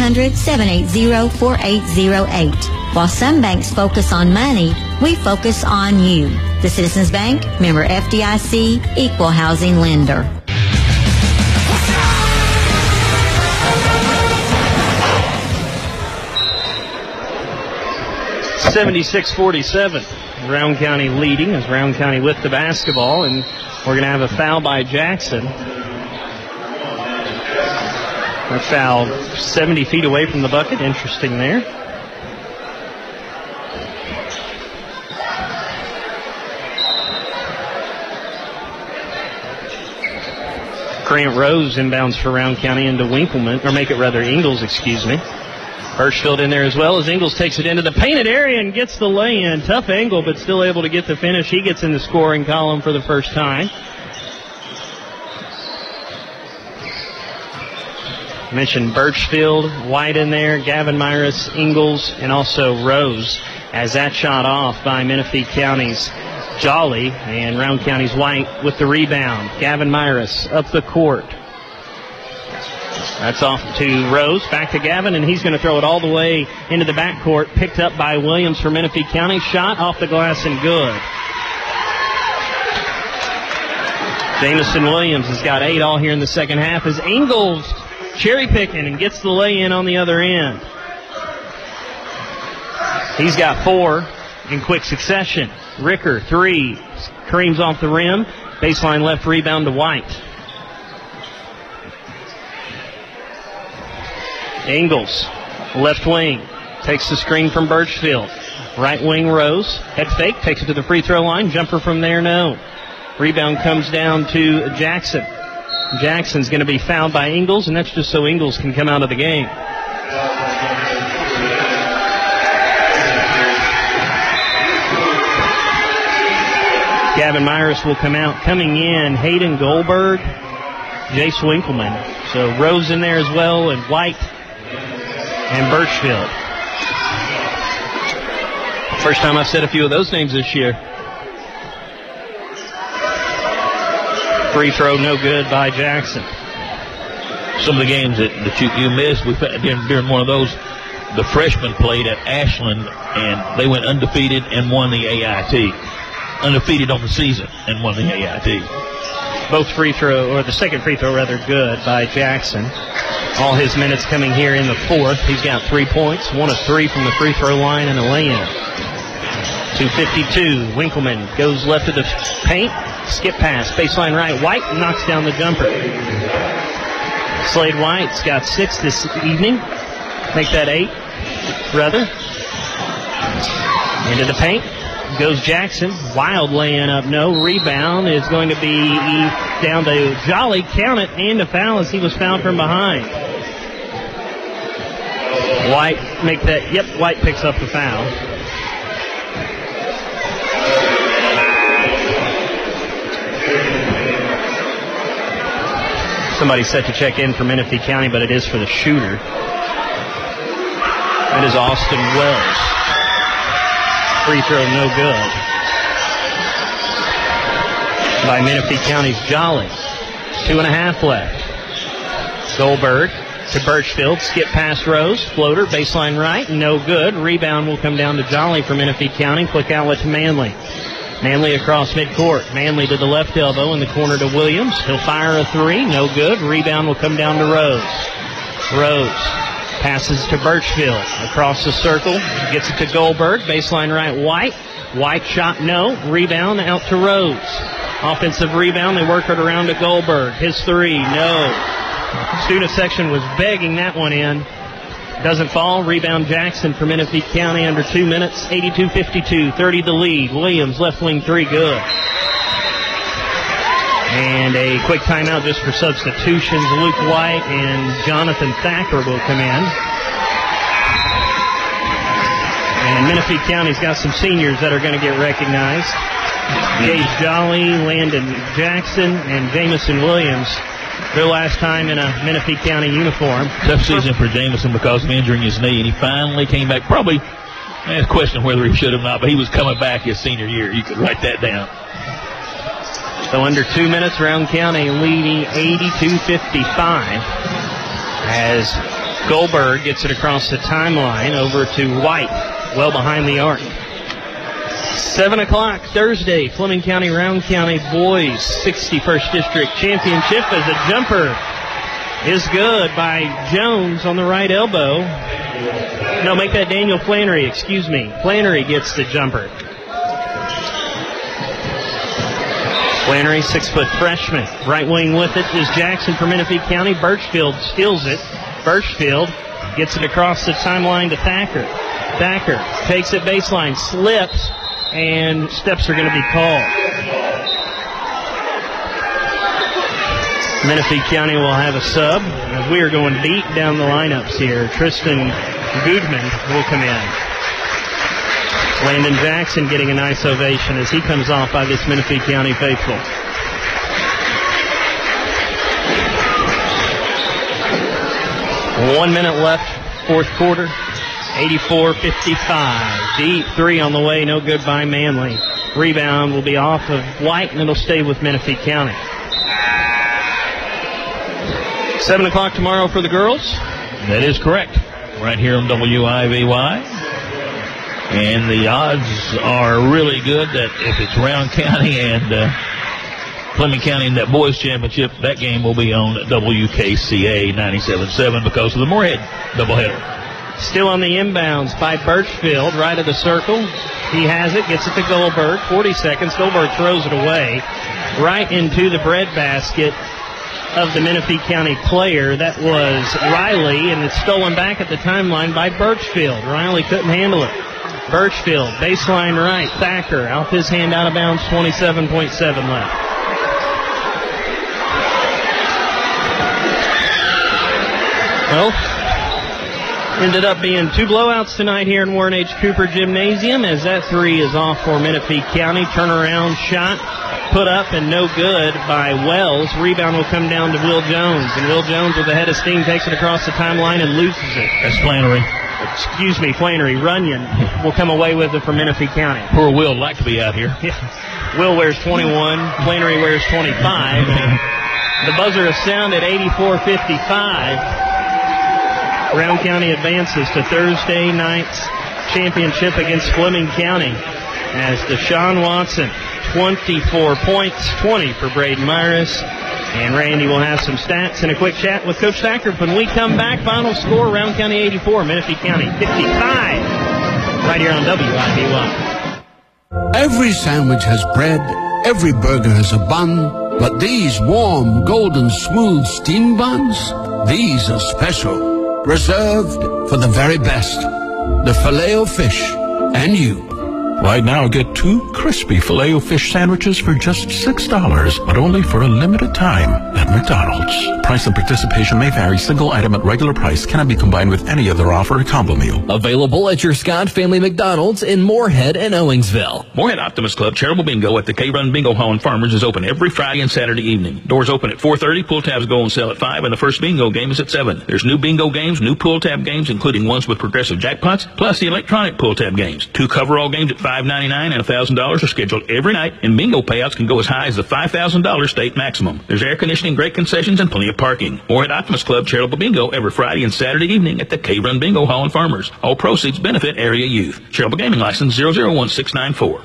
1-800-780-4808. While some banks focus on money, we focus on you. The Citizens Bank, member FDIC, equal housing lender. 76-47. Round County leading as Round County with the basketball, and we're going to have a foul by Jackson. A foul 70 feet away from the bucket. Interesting there. Grant Rose inbounds for Round County into Winkleman, or make it rather Ingles, excuse me. Birchfield in there as well as Ingles takes it into the painted area and gets the lay-in. Tough angle, but still able to get the finish. He gets in the scoring column for the first time. I mentioned Birchfield, White in there, Gavin Myers, Ingles, and also Rose as that shot off by Menifee County's Jolly, and Round County's White with the rebound. Gavin Myers up the court. That's off to Rose, back to Gavin, and he's going to throw it all the way into the backcourt. Picked up by Williams for Menifee County. Shot off the glass and good. Jamison Williams has got 8 all here in the second half as Ingles cherry picking and gets the lay-in on the other end. He's got 4 in quick succession. Ricker, 3. Creams off the rim. Baseline left rebound to White. Ingles, left wing, takes the screen from Birchfield. Right wing Rose, head fake, takes it to the free throw line. Jumper from there, no. Rebound comes down to Jackson. Jackson's going to be fouled by Ingles, and that's just so Ingles can come out of the game. Gavin Myers will come out. Coming in, Hayden Goldberg, Jace Winkleman. So Rose in there as well, and White and Birchfield. First time I've said a few of those names this year. Free throw, no good by Jackson. Some of the games that you missed, during one of those, the freshmen played at Ashland, and they went undefeated and won the AIT. Undefeated on the season and won the AIT. Both the second free throw rather good by Jackson. All his minutes coming here in the fourth. He's got 3 points, 1 of 3 from the free throw line and a lay-in. 2:52. Winkleman goes left of the paint. Skip pass, baseline right. White knocks down the jumper. Slade White's got 6 this evening. Make that 8, rather. Into the paint goes Jackson. Wild lay-in up, no. Rebound is going to be down to Jolly. Count it, and a foul as he was fouled from behind. White White picks up the foul. Somebody set to check in for Menifee County, but it is for the shooter. It is Austin Wells. Free throw no good by Menifee County's Jolly. 2.5 left. Goldberg to Birchfield. Skip past Rose. Floater, baseline right. No good. Rebound will come down to Jolly for Menifee County. Quick outlet to Manley. Manley across midcourt. Manley to the left elbow in the corner to Williams. He'll fire a 3. No good. Rebound will come down to Rose. Rose passes to Birchfield. Across the circle. Gets it to Goldberg. Baseline right, White. White shot, no. Rebound out to Rose. Offensive rebound. They work it around to Goldberg. His 3, no. Student section was begging that one in. Doesn't fall. Rebound Jackson for Menifee County under 2 minutes. 82-52. 30 the lead. Williams left wing 3 good. And a quick timeout just for substitutions. Luke White and Jonathan Thacker will come in. And Menifee County's got some seniors that are going to get recognized. Gage Jolly, Landon Jackson, and Jamison Williams. Their last time in a Menifee County uniform. Tough season for Jamison because of injuring his knee, and he finally came back. Probably, I question whether he should have not, but he was coming back his senior year. You could write that down. So under 2 minutes, Round County leading 82-55 as Goldberg gets it across the timeline over to White, well behind the arc. 7 o'clock Thursday, Fleming County, Round County boys 61st District Championship as a jumper is good by Jones on the right elbow. No, make that Daniel Flannery, excuse me. Flannery gets the jumper. Flannery, 6-foot freshman. Right wing with it is Jackson for Menifee County. Birchfield steals it. Birchfield gets it across the timeline to Thacker. Thacker takes it baseline, slips, and steps are going to be called. Menifee County will have a sub. As we are going deep down the lineups here. Tristan Goodman will come in. Landon Jackson getting a nice ovation as he comes off by this Menifee County faithful. One minute left, fourth quarter. 84-55. Deep 3 on the way, no good by Manley. Rebound will be off of White, and it'll stay with Menifee County. 7 o'clock tomorrow for the girls. That is correct. Right here on WIVY. And the odds are really good that if it's Round County and Fleming County in that boys championship, that game will be on WKCA 97.7 because of the Moorhead doubleheader. Still on the inbounds by Birchfield, right of the circle. He has it, gets it to Goldberg. 40 seconds. Goldberg throws it away right into the breadbasket of the Menifee County player. That was Riley, and it's stolen back at the timeline by Birchfield. Riley couldn't handle it. Birchfield, baseline right. Thacker, out his hand out of bounds, 27.7 left. Well, ended up being 2 blowouts tonight here in Warren H. Cooper Gymnasium as that 3 is off for Menifee County. Turnaround shot, put up and no good by Wells. Rebound will come down to Will Jones, and Will Jones with a head of steam takes it across the timeline and loses it. That's Flannery. Flannery. Runyon will come away with it for Menifee County. Poor Will like to be out here. Yeah. Will wears 21. Flannery wears 25. And the buzzer is sounded 84-55. Round County advances to Thursday night's championship against Fleming County as Deshaun Watson, 24 points, 20 for Braden Myris. And Randy will have some stats and a quick chat with Coach Thacker. When we come back, final score, Round County 84, Menifee County 55. Right here on WIBY. Every sandwich has bread, every burger has a bun, but these warm, golden, smooth steam buns, these are special, reserved for the very best. The Filet-O-Fish and you. Right now, get 2 crispy Filet-O-Fish sandwiches for just $6, but only for a limited time at McDonald's. Price and participation may vary. Single item at regular price cannot be combined with any other offer or combo meal. Available at your Scott Family McDonald's in Moorhead and Owensville. Moorhead Optimist Club Charitable Bingo at the K-Run Bingo Hall in Farmers is open every Friday and Saturday evening. Doors open at 4:30, pull tabs go on sale at 5, and the first bingo game is at 7. There's new bingo games, new pull tab games, including ones with progressive jackpots, plus the electronic pull tab games. 2 coverall games at $5.99 and $1,000 are scheduled every night, and bingo payouts can go as high as the $5,000 state maximum. There's air conditioning, great concessions, and plenty of parking. Moorhead Optimist Club Charitable Bingo every Friday and Saturday evening at the K-Run Bingo Hall in Farmers. All proceeds benefit area youth. Charitable Gaming License 001694.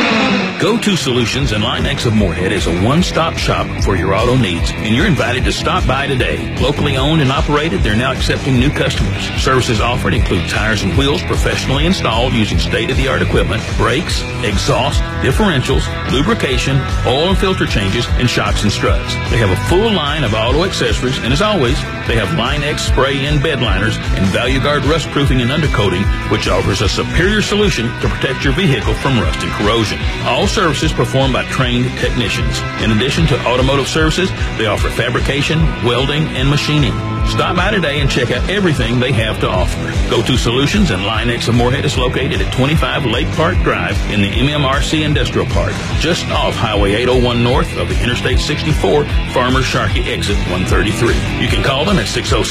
Go-To Solutions and Line-X of Moorhead is a one-stop shop for your auto needs, and you're invited to stop by today. Locally owned and operated, they're now accepting new customers. Services offered include tires and wheels professionally installed using state-of-the-art equipment, brakes, exhaust, differentials, lubrication, oil and filter changes, and shocks and struts. They have a full line of auto accessories, and as always, they have Line-X spray-in bed liners and ValueGuard rust proofing and undercoating, which offers a superior solution to protect your vehicle from rust and corrosion. All services performed by trained technicians. In addition to automotive services, they offer fabrication, welding, and machining. Stop by today and check out everything they have to offer. Go-To Solutions and Line-X of Moorhead is located at 25 Lake Park Drive in the MMRC Industrial Park, just off Highway 801 north of the Interstate 64, Farmers Sharkey exit 133. You can call them at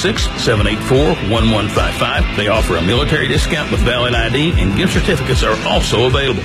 606-784-1155. They offer a military discount with valid ID, and gift certificates are also available.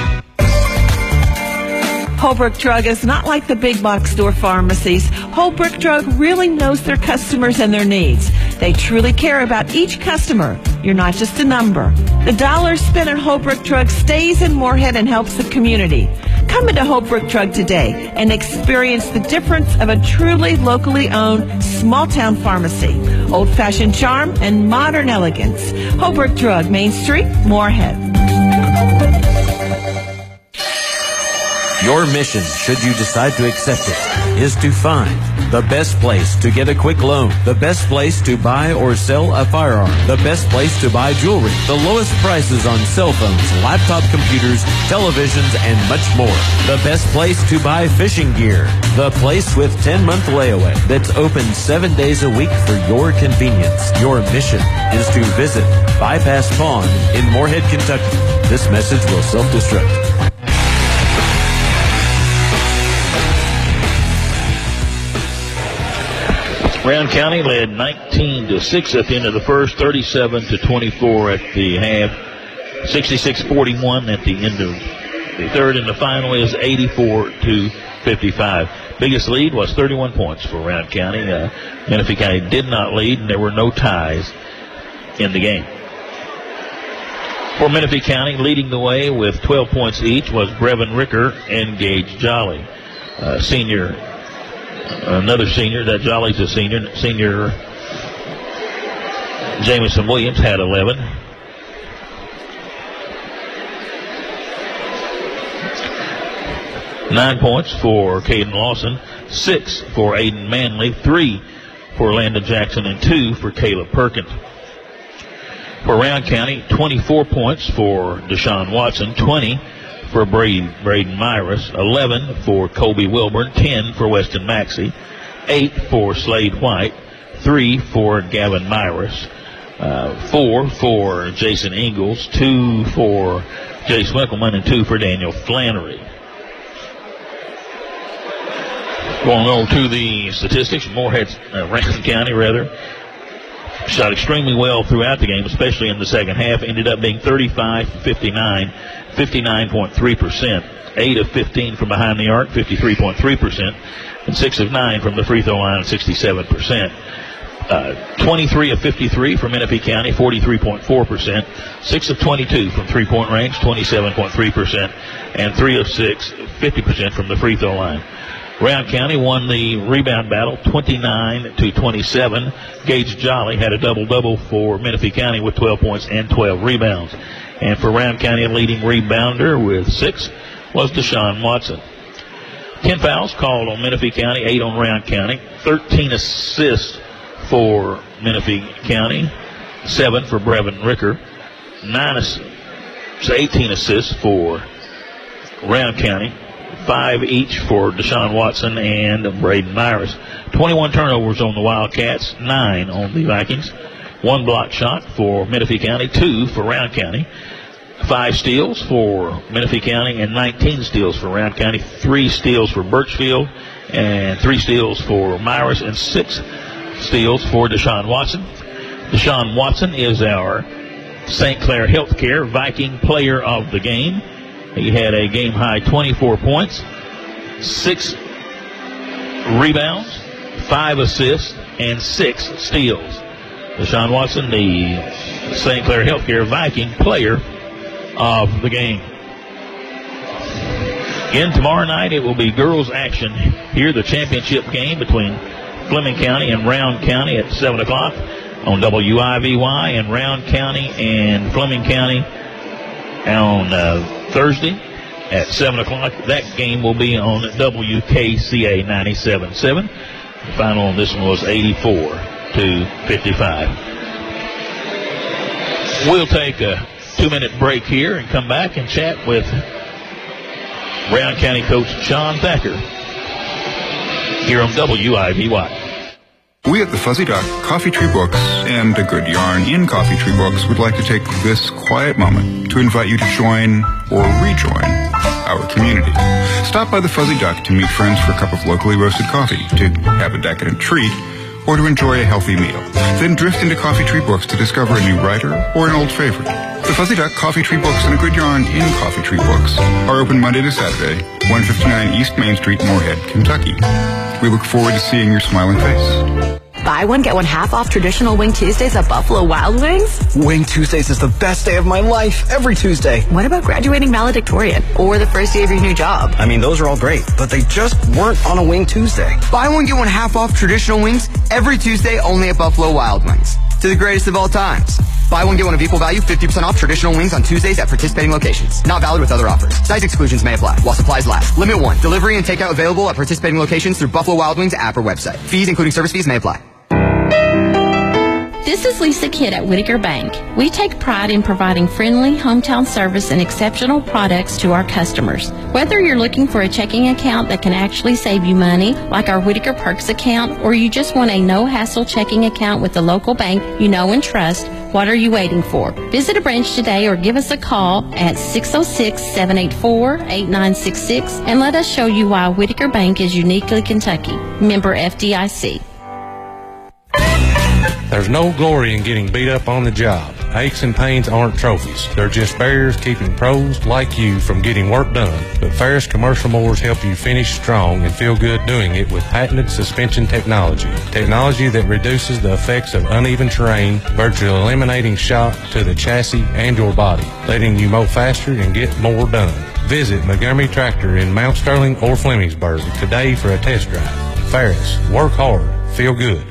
Holbrook Drug is not like the big box store pharmacies. Holbrook Drug really knows their customers and their needs. They truly care about each customer. You're not just a number. The dollar spent at Holbrook Drug stays in Moorhead and helps the community. Come into Holbrook Drug today and experience the difference of a truly locally owned small-town pharmacy. Old-fashioned charm and modern elegance. Holbrook Drug, Main Street, Moorhead. Your mission, should you decide to accept it, is to find the best place to get a quick loan, the best place to buy or sell a firearm, the best place to buy jewelry, the lowest prices on cell phones, laptop computers, televisions, and much more. The best place to buy fishing gear, the place with 10-month layaway that's open 7 days a week for your convenience. Your mission is to visit Bypass Pond in Moorhead, Kentucky. This message will self-destruct. Round County led 19-6 at the end of the first, 37-24 at the half, 66-41 at the end of the third, and the final is 84-55. Biggest lead was 31 points for Round County. Menifee County did not lead, and there were no ties in the game. For Menifee County, leading the way with 12 points each was Brevin Ricker and Gage Jolly. Another senior, that Jolly's a senior. Senior Jamison Williams had 11. Nine points for Caden Lawson, 6 for Aiden Manley, 3 for Landon Jackson, and 2 for Caleb Perkins. For Round County, 24 points for Deshaun Watson, 20 for Braden Myris, 11 for Colby Wilburn, 10 for Weston Maxey, 8 for Slade White, 3 for Gavin Myris, 4 for Jason Ingalls, 2 for Jace Winkleman, and 2 for Daniel Flannery. Going on to the statistics, Moorhead, Rankin County rather. shot extremely well throughout the game, especially in the second half. Ended up being 35-59, 59.3%. 8 of 15 from behind the arc, 53.3%, and 6 of 9 from the free throw line, 67%. 23 of 53 from Menifee County, 43.4%. 6 of 22 from three-point range, 27.3%, and 3 of 6, 50% from the free throw line. Round County won the rebound battle 29-27. Gage Jolly had a double-double for Menifee County with 12 points and 12 rebounds. And for Round County, a leading rebounder with 6 was Deshaun Watson. 10 fouls called on Menifee County, 8 on Round County. 13 assists for Menifee County, 7 for Brevin Ricker. 18 assists for Round County. 5 each for Deshaun Watson and Braden Myers. 21 turnovers on the Wildcats, 9 on the Vikings. 1 block shot for Menifee County, 2 for Round County. 5 steals for Menifee County and 19 steals for Round County. 3 steals for Birchfield and 3 steals for Myers and 6 steals for Deshaun Watson. Deshaun Watson is our St. Clair Healthcare Viking Player of the Game. He had a game-high 24 points, 6 rebounds, 5 assists, and 6 steals. Deshaun Watson, the St. Clair Healthcare Viking Player of the Game. Again, tomorrow night it will be girls action here, the championship game between Fleming County and Round County at 7 o'clock on WIVY, and Round County and Fleming County on Thursday at 7 o'clock. That game will be on WKCA 97.7. The final on this one was 84-55. We'll take a 2-minute break here and come back and chat with Round County coach Sean Thacker here on WIVY. We at the Fuzzy Duck, Coffee Tree Books, and A Good Yarn in Coffee Tree Books would like to take this quiet moment to invite you to join or rejoin our community. Stop by the Fuzzy Duck to meet friends for a cup of locally roasted coffee, to have a decadent treat, or to enjoy a healthy meal. Then drift into Coffee Tree Books to discover a new writer or an old favorite. The Fuzzy Duck, Coffee Tree Books, and A Good Yarn in Coffee Tree Books are open Monday to Saturday, 159 East Main Street, Moorhead, Kentucky. We look forward to seeing your smiling face. Buy one, get one half off traditional Wing Tuesdays at Buffalo Wild Wings? Wing Tuesdays is the best day of my life, every Tuesday. What about graduating valedictorian or the first day of your new job? I mean, those are all great, but they just weren't on a Wing Tuesday. Buy one, get one half off traditional wings every Tuesday only at Buffalo Wild Wings. To the greatest of all times. Buy one, get one of equal value, 50% off traditional wings on Tuesdays at participating locations. Not valid with other offers. Size exclusions may apply while supplies last. Limit 1. Delivery and takeout available at participating locations through Buffalo Wild Wings app or website. Fees, including service fees, may apply. This is Lisa Kidd at Whitaker Bank. We take pride in providing friendly hometown service and exceptional products to our customers. Whether you're looking for a checking account that can actually save you money, like our Whitaker Perks account, or you just want a no-hassle checking account with a local bank you know and trust, what are you waiting for? Visit a branch today or give us a call at 606-784-8966 and let us show you why Whitaker Bank is uniquely Kentucky. Member FDIC. There's no glory in getting beat up on the job. Aches and pains aren't trophies. They're just barriers keeping pros like you from getting work done. But Ferris Commercial Mowers help you finish strong and feel good doing it with patented suspension technology. Technology that reduces the effects of uneven terrain, virtually eliminating shock to the chassis and your body, letting you mow faster and get more done. Visit Montgomery Tractor in Mount Sterling or Flemingsburg today for a test drive. Ferris, work hard, feel good.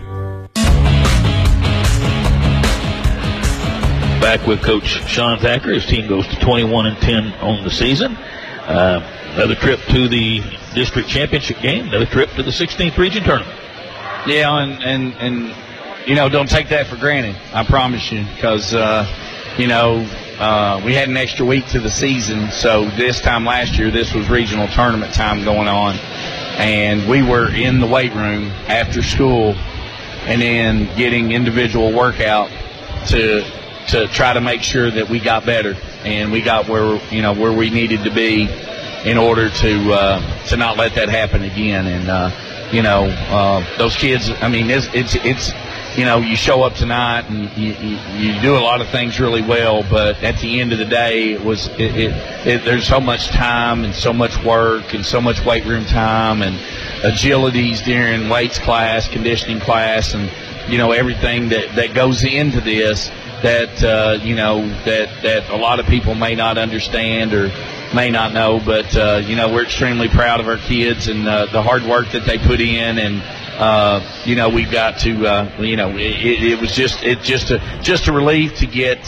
Back with Coach Sean Thacker. His team goes to 21-10 on the season. Another trip to the district championship game. Another trip to the 16th region tournament. Yeah, and you know, don't take that for granted. I promise you, because we had an extra week to the season. So this time last year, this was regional tournament time going on, and we were in the weight room after school, and then getting individual workout to try to make sure that we got better and we got where we needed to be in order to not let that happen again. And those kids, I mean, it's you show up tonight and you do a lot of things really well, but at the end of the day, there's so much time and so much work and so much weight room time and agilities during weights class, conditioning class, and everything that goes into this that that a lot of people may not understand or may not know. But we're extremely proud of our kids and the hard work that they put in, and we've got to it was just a relief to get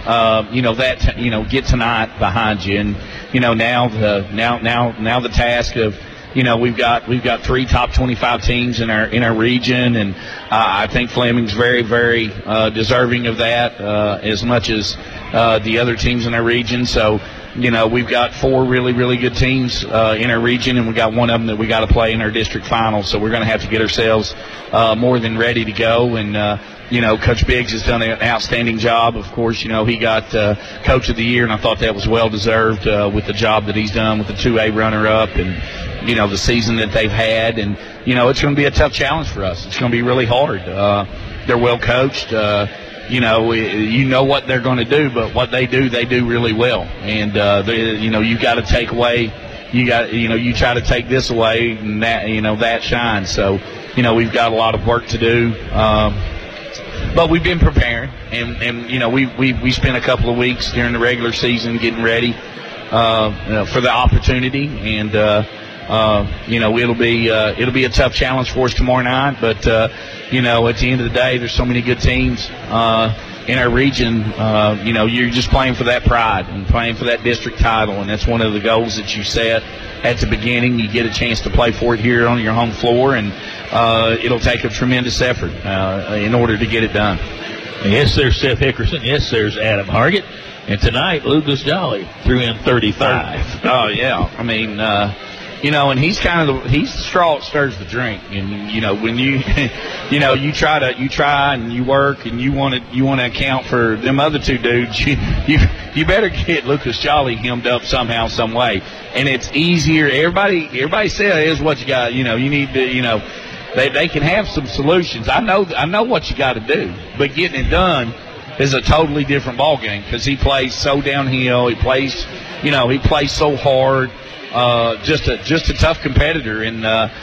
get tonight behind you, and now the task of we've got 3 top 25 teams in our region, and I think Fleming's very, very deserving of that as much as the other teams in our region. So we've got 4 really, really good teams in our region, and we got one of them that we got to play in our district final. So we're going to have to get ourselves more than ready to go. And Coach Biggs has done an outstanding job. Of course, he got Coach of the Year, and I thought that was well deserved with the job that he's done with the 2A runner-up and the season that they've had. And it's going to be a tough challenge for us. It's going to be really hard. They're well coached. What they're going to do, but what they do really well. And you got to take away. You try to take this away, and that shines. So we've got a lot of work to do. But we've been preparing, and we spent a couple of weeks during the regular season getting ready for the opportunity, and it'll be a tough challenge for us tomorrow night. But at the end of the day, there's so many good teams in our region. You're just playing for that pride and playing for that district title, and that's one of the goals that you set at the beginning. You get a chance to play for it here on your home floor, and it'll take a tremendous effort in order to get it done. Yes, there's Seth Hickerson. Yes, there's Adam Hargett. And tonight, Lucas Jolly threw in 35. Oh, yeah. I mean, and he's he's the straw that stirs the drink. And, when you, you try and you work and you want to account for them other 2 dudes, you better get Lucas Jolly hemmed up somehow, some way. And it's easier. Everybody says here's what you got. You need to, they can have some solutions. I know what you got to do, but getting it done is a totally different ballgame because he plays so downhill. He plays so hard. Just a tough competitor, and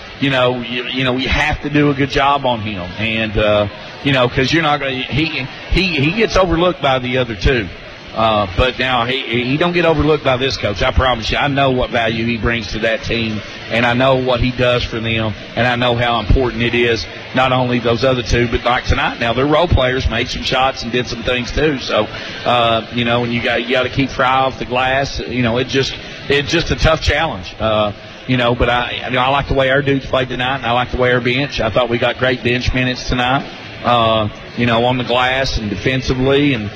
we have to do a good job on him, and because you're not going. He gets overlooked by the other 2. But now he don't get overlooked by this coach. I promise you. I know what value he brings to that team, and I know what he does for them, and I know how important it is. Not only those other 2, but like tonight. Now their role players made some shots and did some things too. So and you got to keep Fry off the glass. It's just a tough challenge. But I like the way our dudes played tonight, and I like the way our bench. I thought we got great bench minutes tonight. On the glass and defensively, and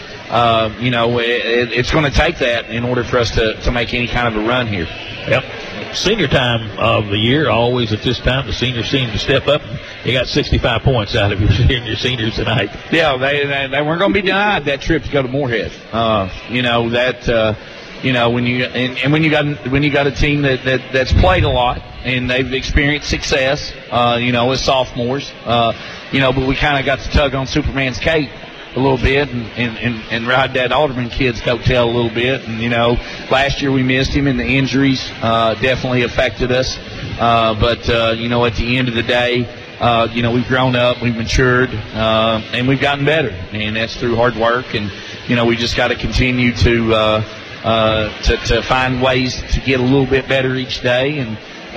it's going to take that in order for us to make any kind of a run here. Yep. Senior time of the year, always at this time, the seniors seem to step up. You got 65 points out of your seniors tonight. Yeah, they weren't going to be denied that trip to go to Moorhead. When you got a team that's played a lot and they've experienced success, as sophomores, but we kind of got to tug on Superman's cape a little bit and ride that Alderman kid's coattail a little bit. And last year we missed him, and the injuries definitely affected us. But at the end of the day, we've grown up, we've matured, and we've gotten better, and that's through hard work. And we just got to continue to find ways to get a little bit better each day. And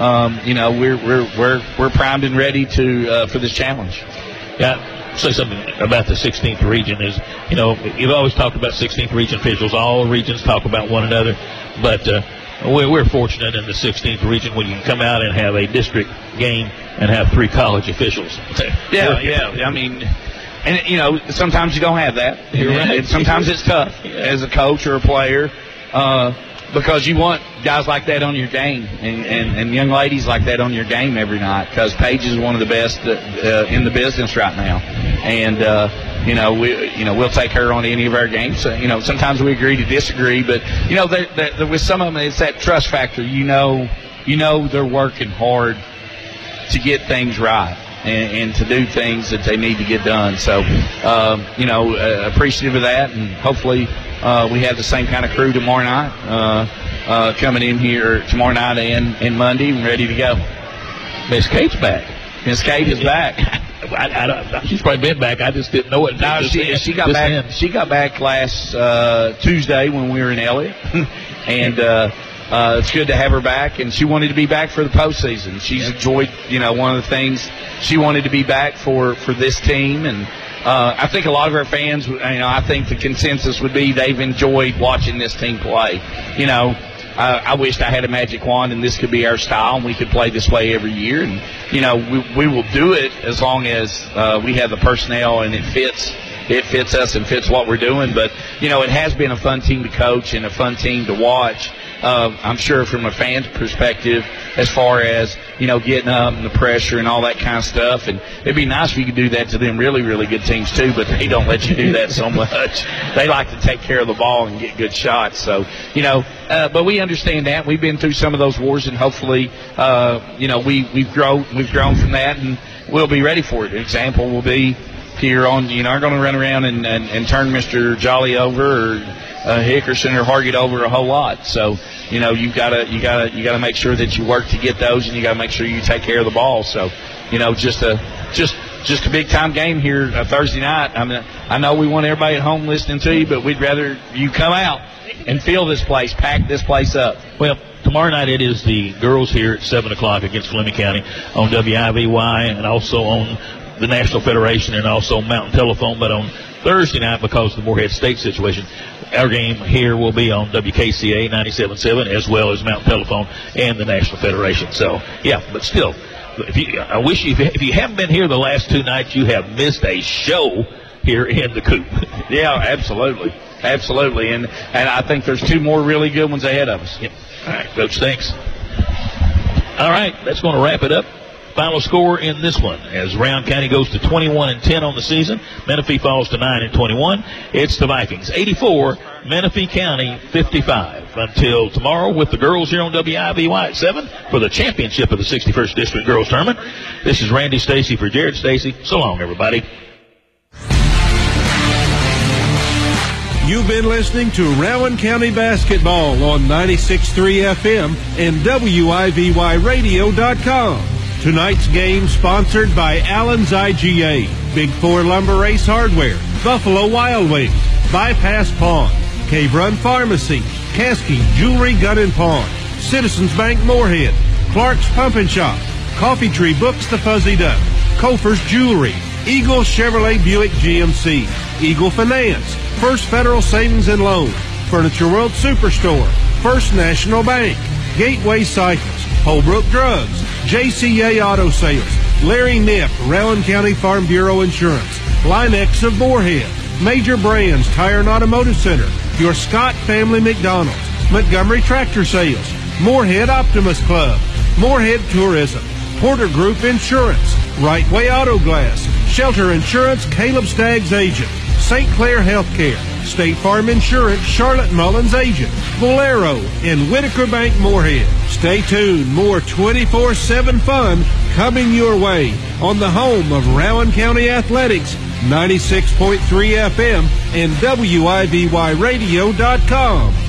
we're primed and ready for this challenge. Yeah. Say something about the 16th region is, you've always talked about 16th region officials. All regions talk about one another, but we're fortunate in the 16th region when you can come out and have a district game and have 3 college officials. Yeah. I mean, and sometimes you don't have that. You're right. And sometimes it's tough as a coach or a player. Because you want guys like that on your game and young ladies like that on your game every night, because Paige is one of the best in the business right now. And, we'll take her on any of our games. So, sometimes we agree to disagree, but, with some of them, it's that trust factor. They're working hard to get things right. and to do things that they need to get done. So, appreciative of that, and hopefully we have the same kind of crew tomorrow night coming in here tomorrow night and Monday and ready to go. Miss Kate's back. Miss Kate is back. She's probably been back. I just didn't know it. No, she got back. End. She got back last Tuesday when we were in Elliott, and it's good to have her back. And she wanted to be back for the postseason. She's enjoyed, one of the things she wanted to be back for this team, and I think a lot of our fans, I think the consensus would be they've enjoyed watching this team play. I wished I had a magic wand and this could be our style and we could play this way every year. And, we will do it as long as we have the personnel and it fits us and fits what we're doing. But, it has been a fun team to coach and a fun team to watch. I'm sure from a fan's perspective, as far as, getting up and the pressure and all that kind of stuff. And it'd be nice if you could do that to them really, really good teams too, but they don't let you do that so much. They like to take care of the ball and get good shots. So, but we understand that. We've been through some of those wars, and hopefully, we've grown from that, and we'll be ready for it. An example will be here on, aren't going to run around and turn Mr. Jolly over or Hickerson or Hargett over a whole lot. So, you gotta make sure that you work to get those, and you gotta make sure you take care of the ball. So, just a big time game here Thursday night. I know we want everybody at home listening to you, but we'd rather you come out and feel this place, pack this place up. Well, tomorrow night it is the girls here at 7:00 against Fleming County on WIVY and also on the National Federation and also Mountain Telephone. But on Thursday night, because of the Moorhead State situation, our game here will be on WKCA 97.7 as well as Mountain Telephone and the National Federation. So, yeah, but still, I wish if you haven't been here the last two nights, you have missed a show here in the Coop. Yeah, absolutely. Absolutely. And I think there's two more really good ones ahead of us. Yep. All right, Coach, thanks. All right, that's going to wrap it up. Final score in this one as Round County goes to 21-10 on the season. Menifee falls to 9-21. It's the Vikings 84, Menifee County 55. Until tomorrow with the girls here on WIVY at 7 for the championship of the 61st District Girls Tournament. This is Randy Stacy for Jared Stacy. So long, everybody. You've been listening to Rowan County Basketball on 96.3 FM and WIVYradio.com. Tonight's game sponsored by Allen's IGA, Big Four Lumber Ace Hardware, Buffalo Wild Wings, Bypass Pawn, Cave Run Pharmacy, Caskey Jewelry Gun and Pawn, Citizens Bank Moorhead, Clark's Pump and Shop, Coffee Tree Books The Fuzzy Duck, Kofer's Jewelry, Eagle Chevrolet Buick GMC, Eagle Finance, First Federal Savings and Loan, Furniture World Superstore, First National Bank, Gateway Cycles, Holbrook Drugs, JCA Auto Sales, Larry Knipp, Rowan County Farm Bureau Insurance, Linex of Moorhead, Major Brands Tire and Automotive Center, your Scott Family McDonald's, Montgomery Tractor Sales, Moorhead Optimus Club, Moorhead Tourism, Porter Group Insurance, Right Way Auto Glass, Shelter Insurance, Caleb Staggs Agent, St. Clair Healthcare, State Farm Insurance, Charlotte Mullins Agent, Bolero, and Whitaker Bank Moorhead. Stay tuned. More 24/7 fun coming your way on the home of Rowan County Athletics, 96.3 FM and WIVYradio.com.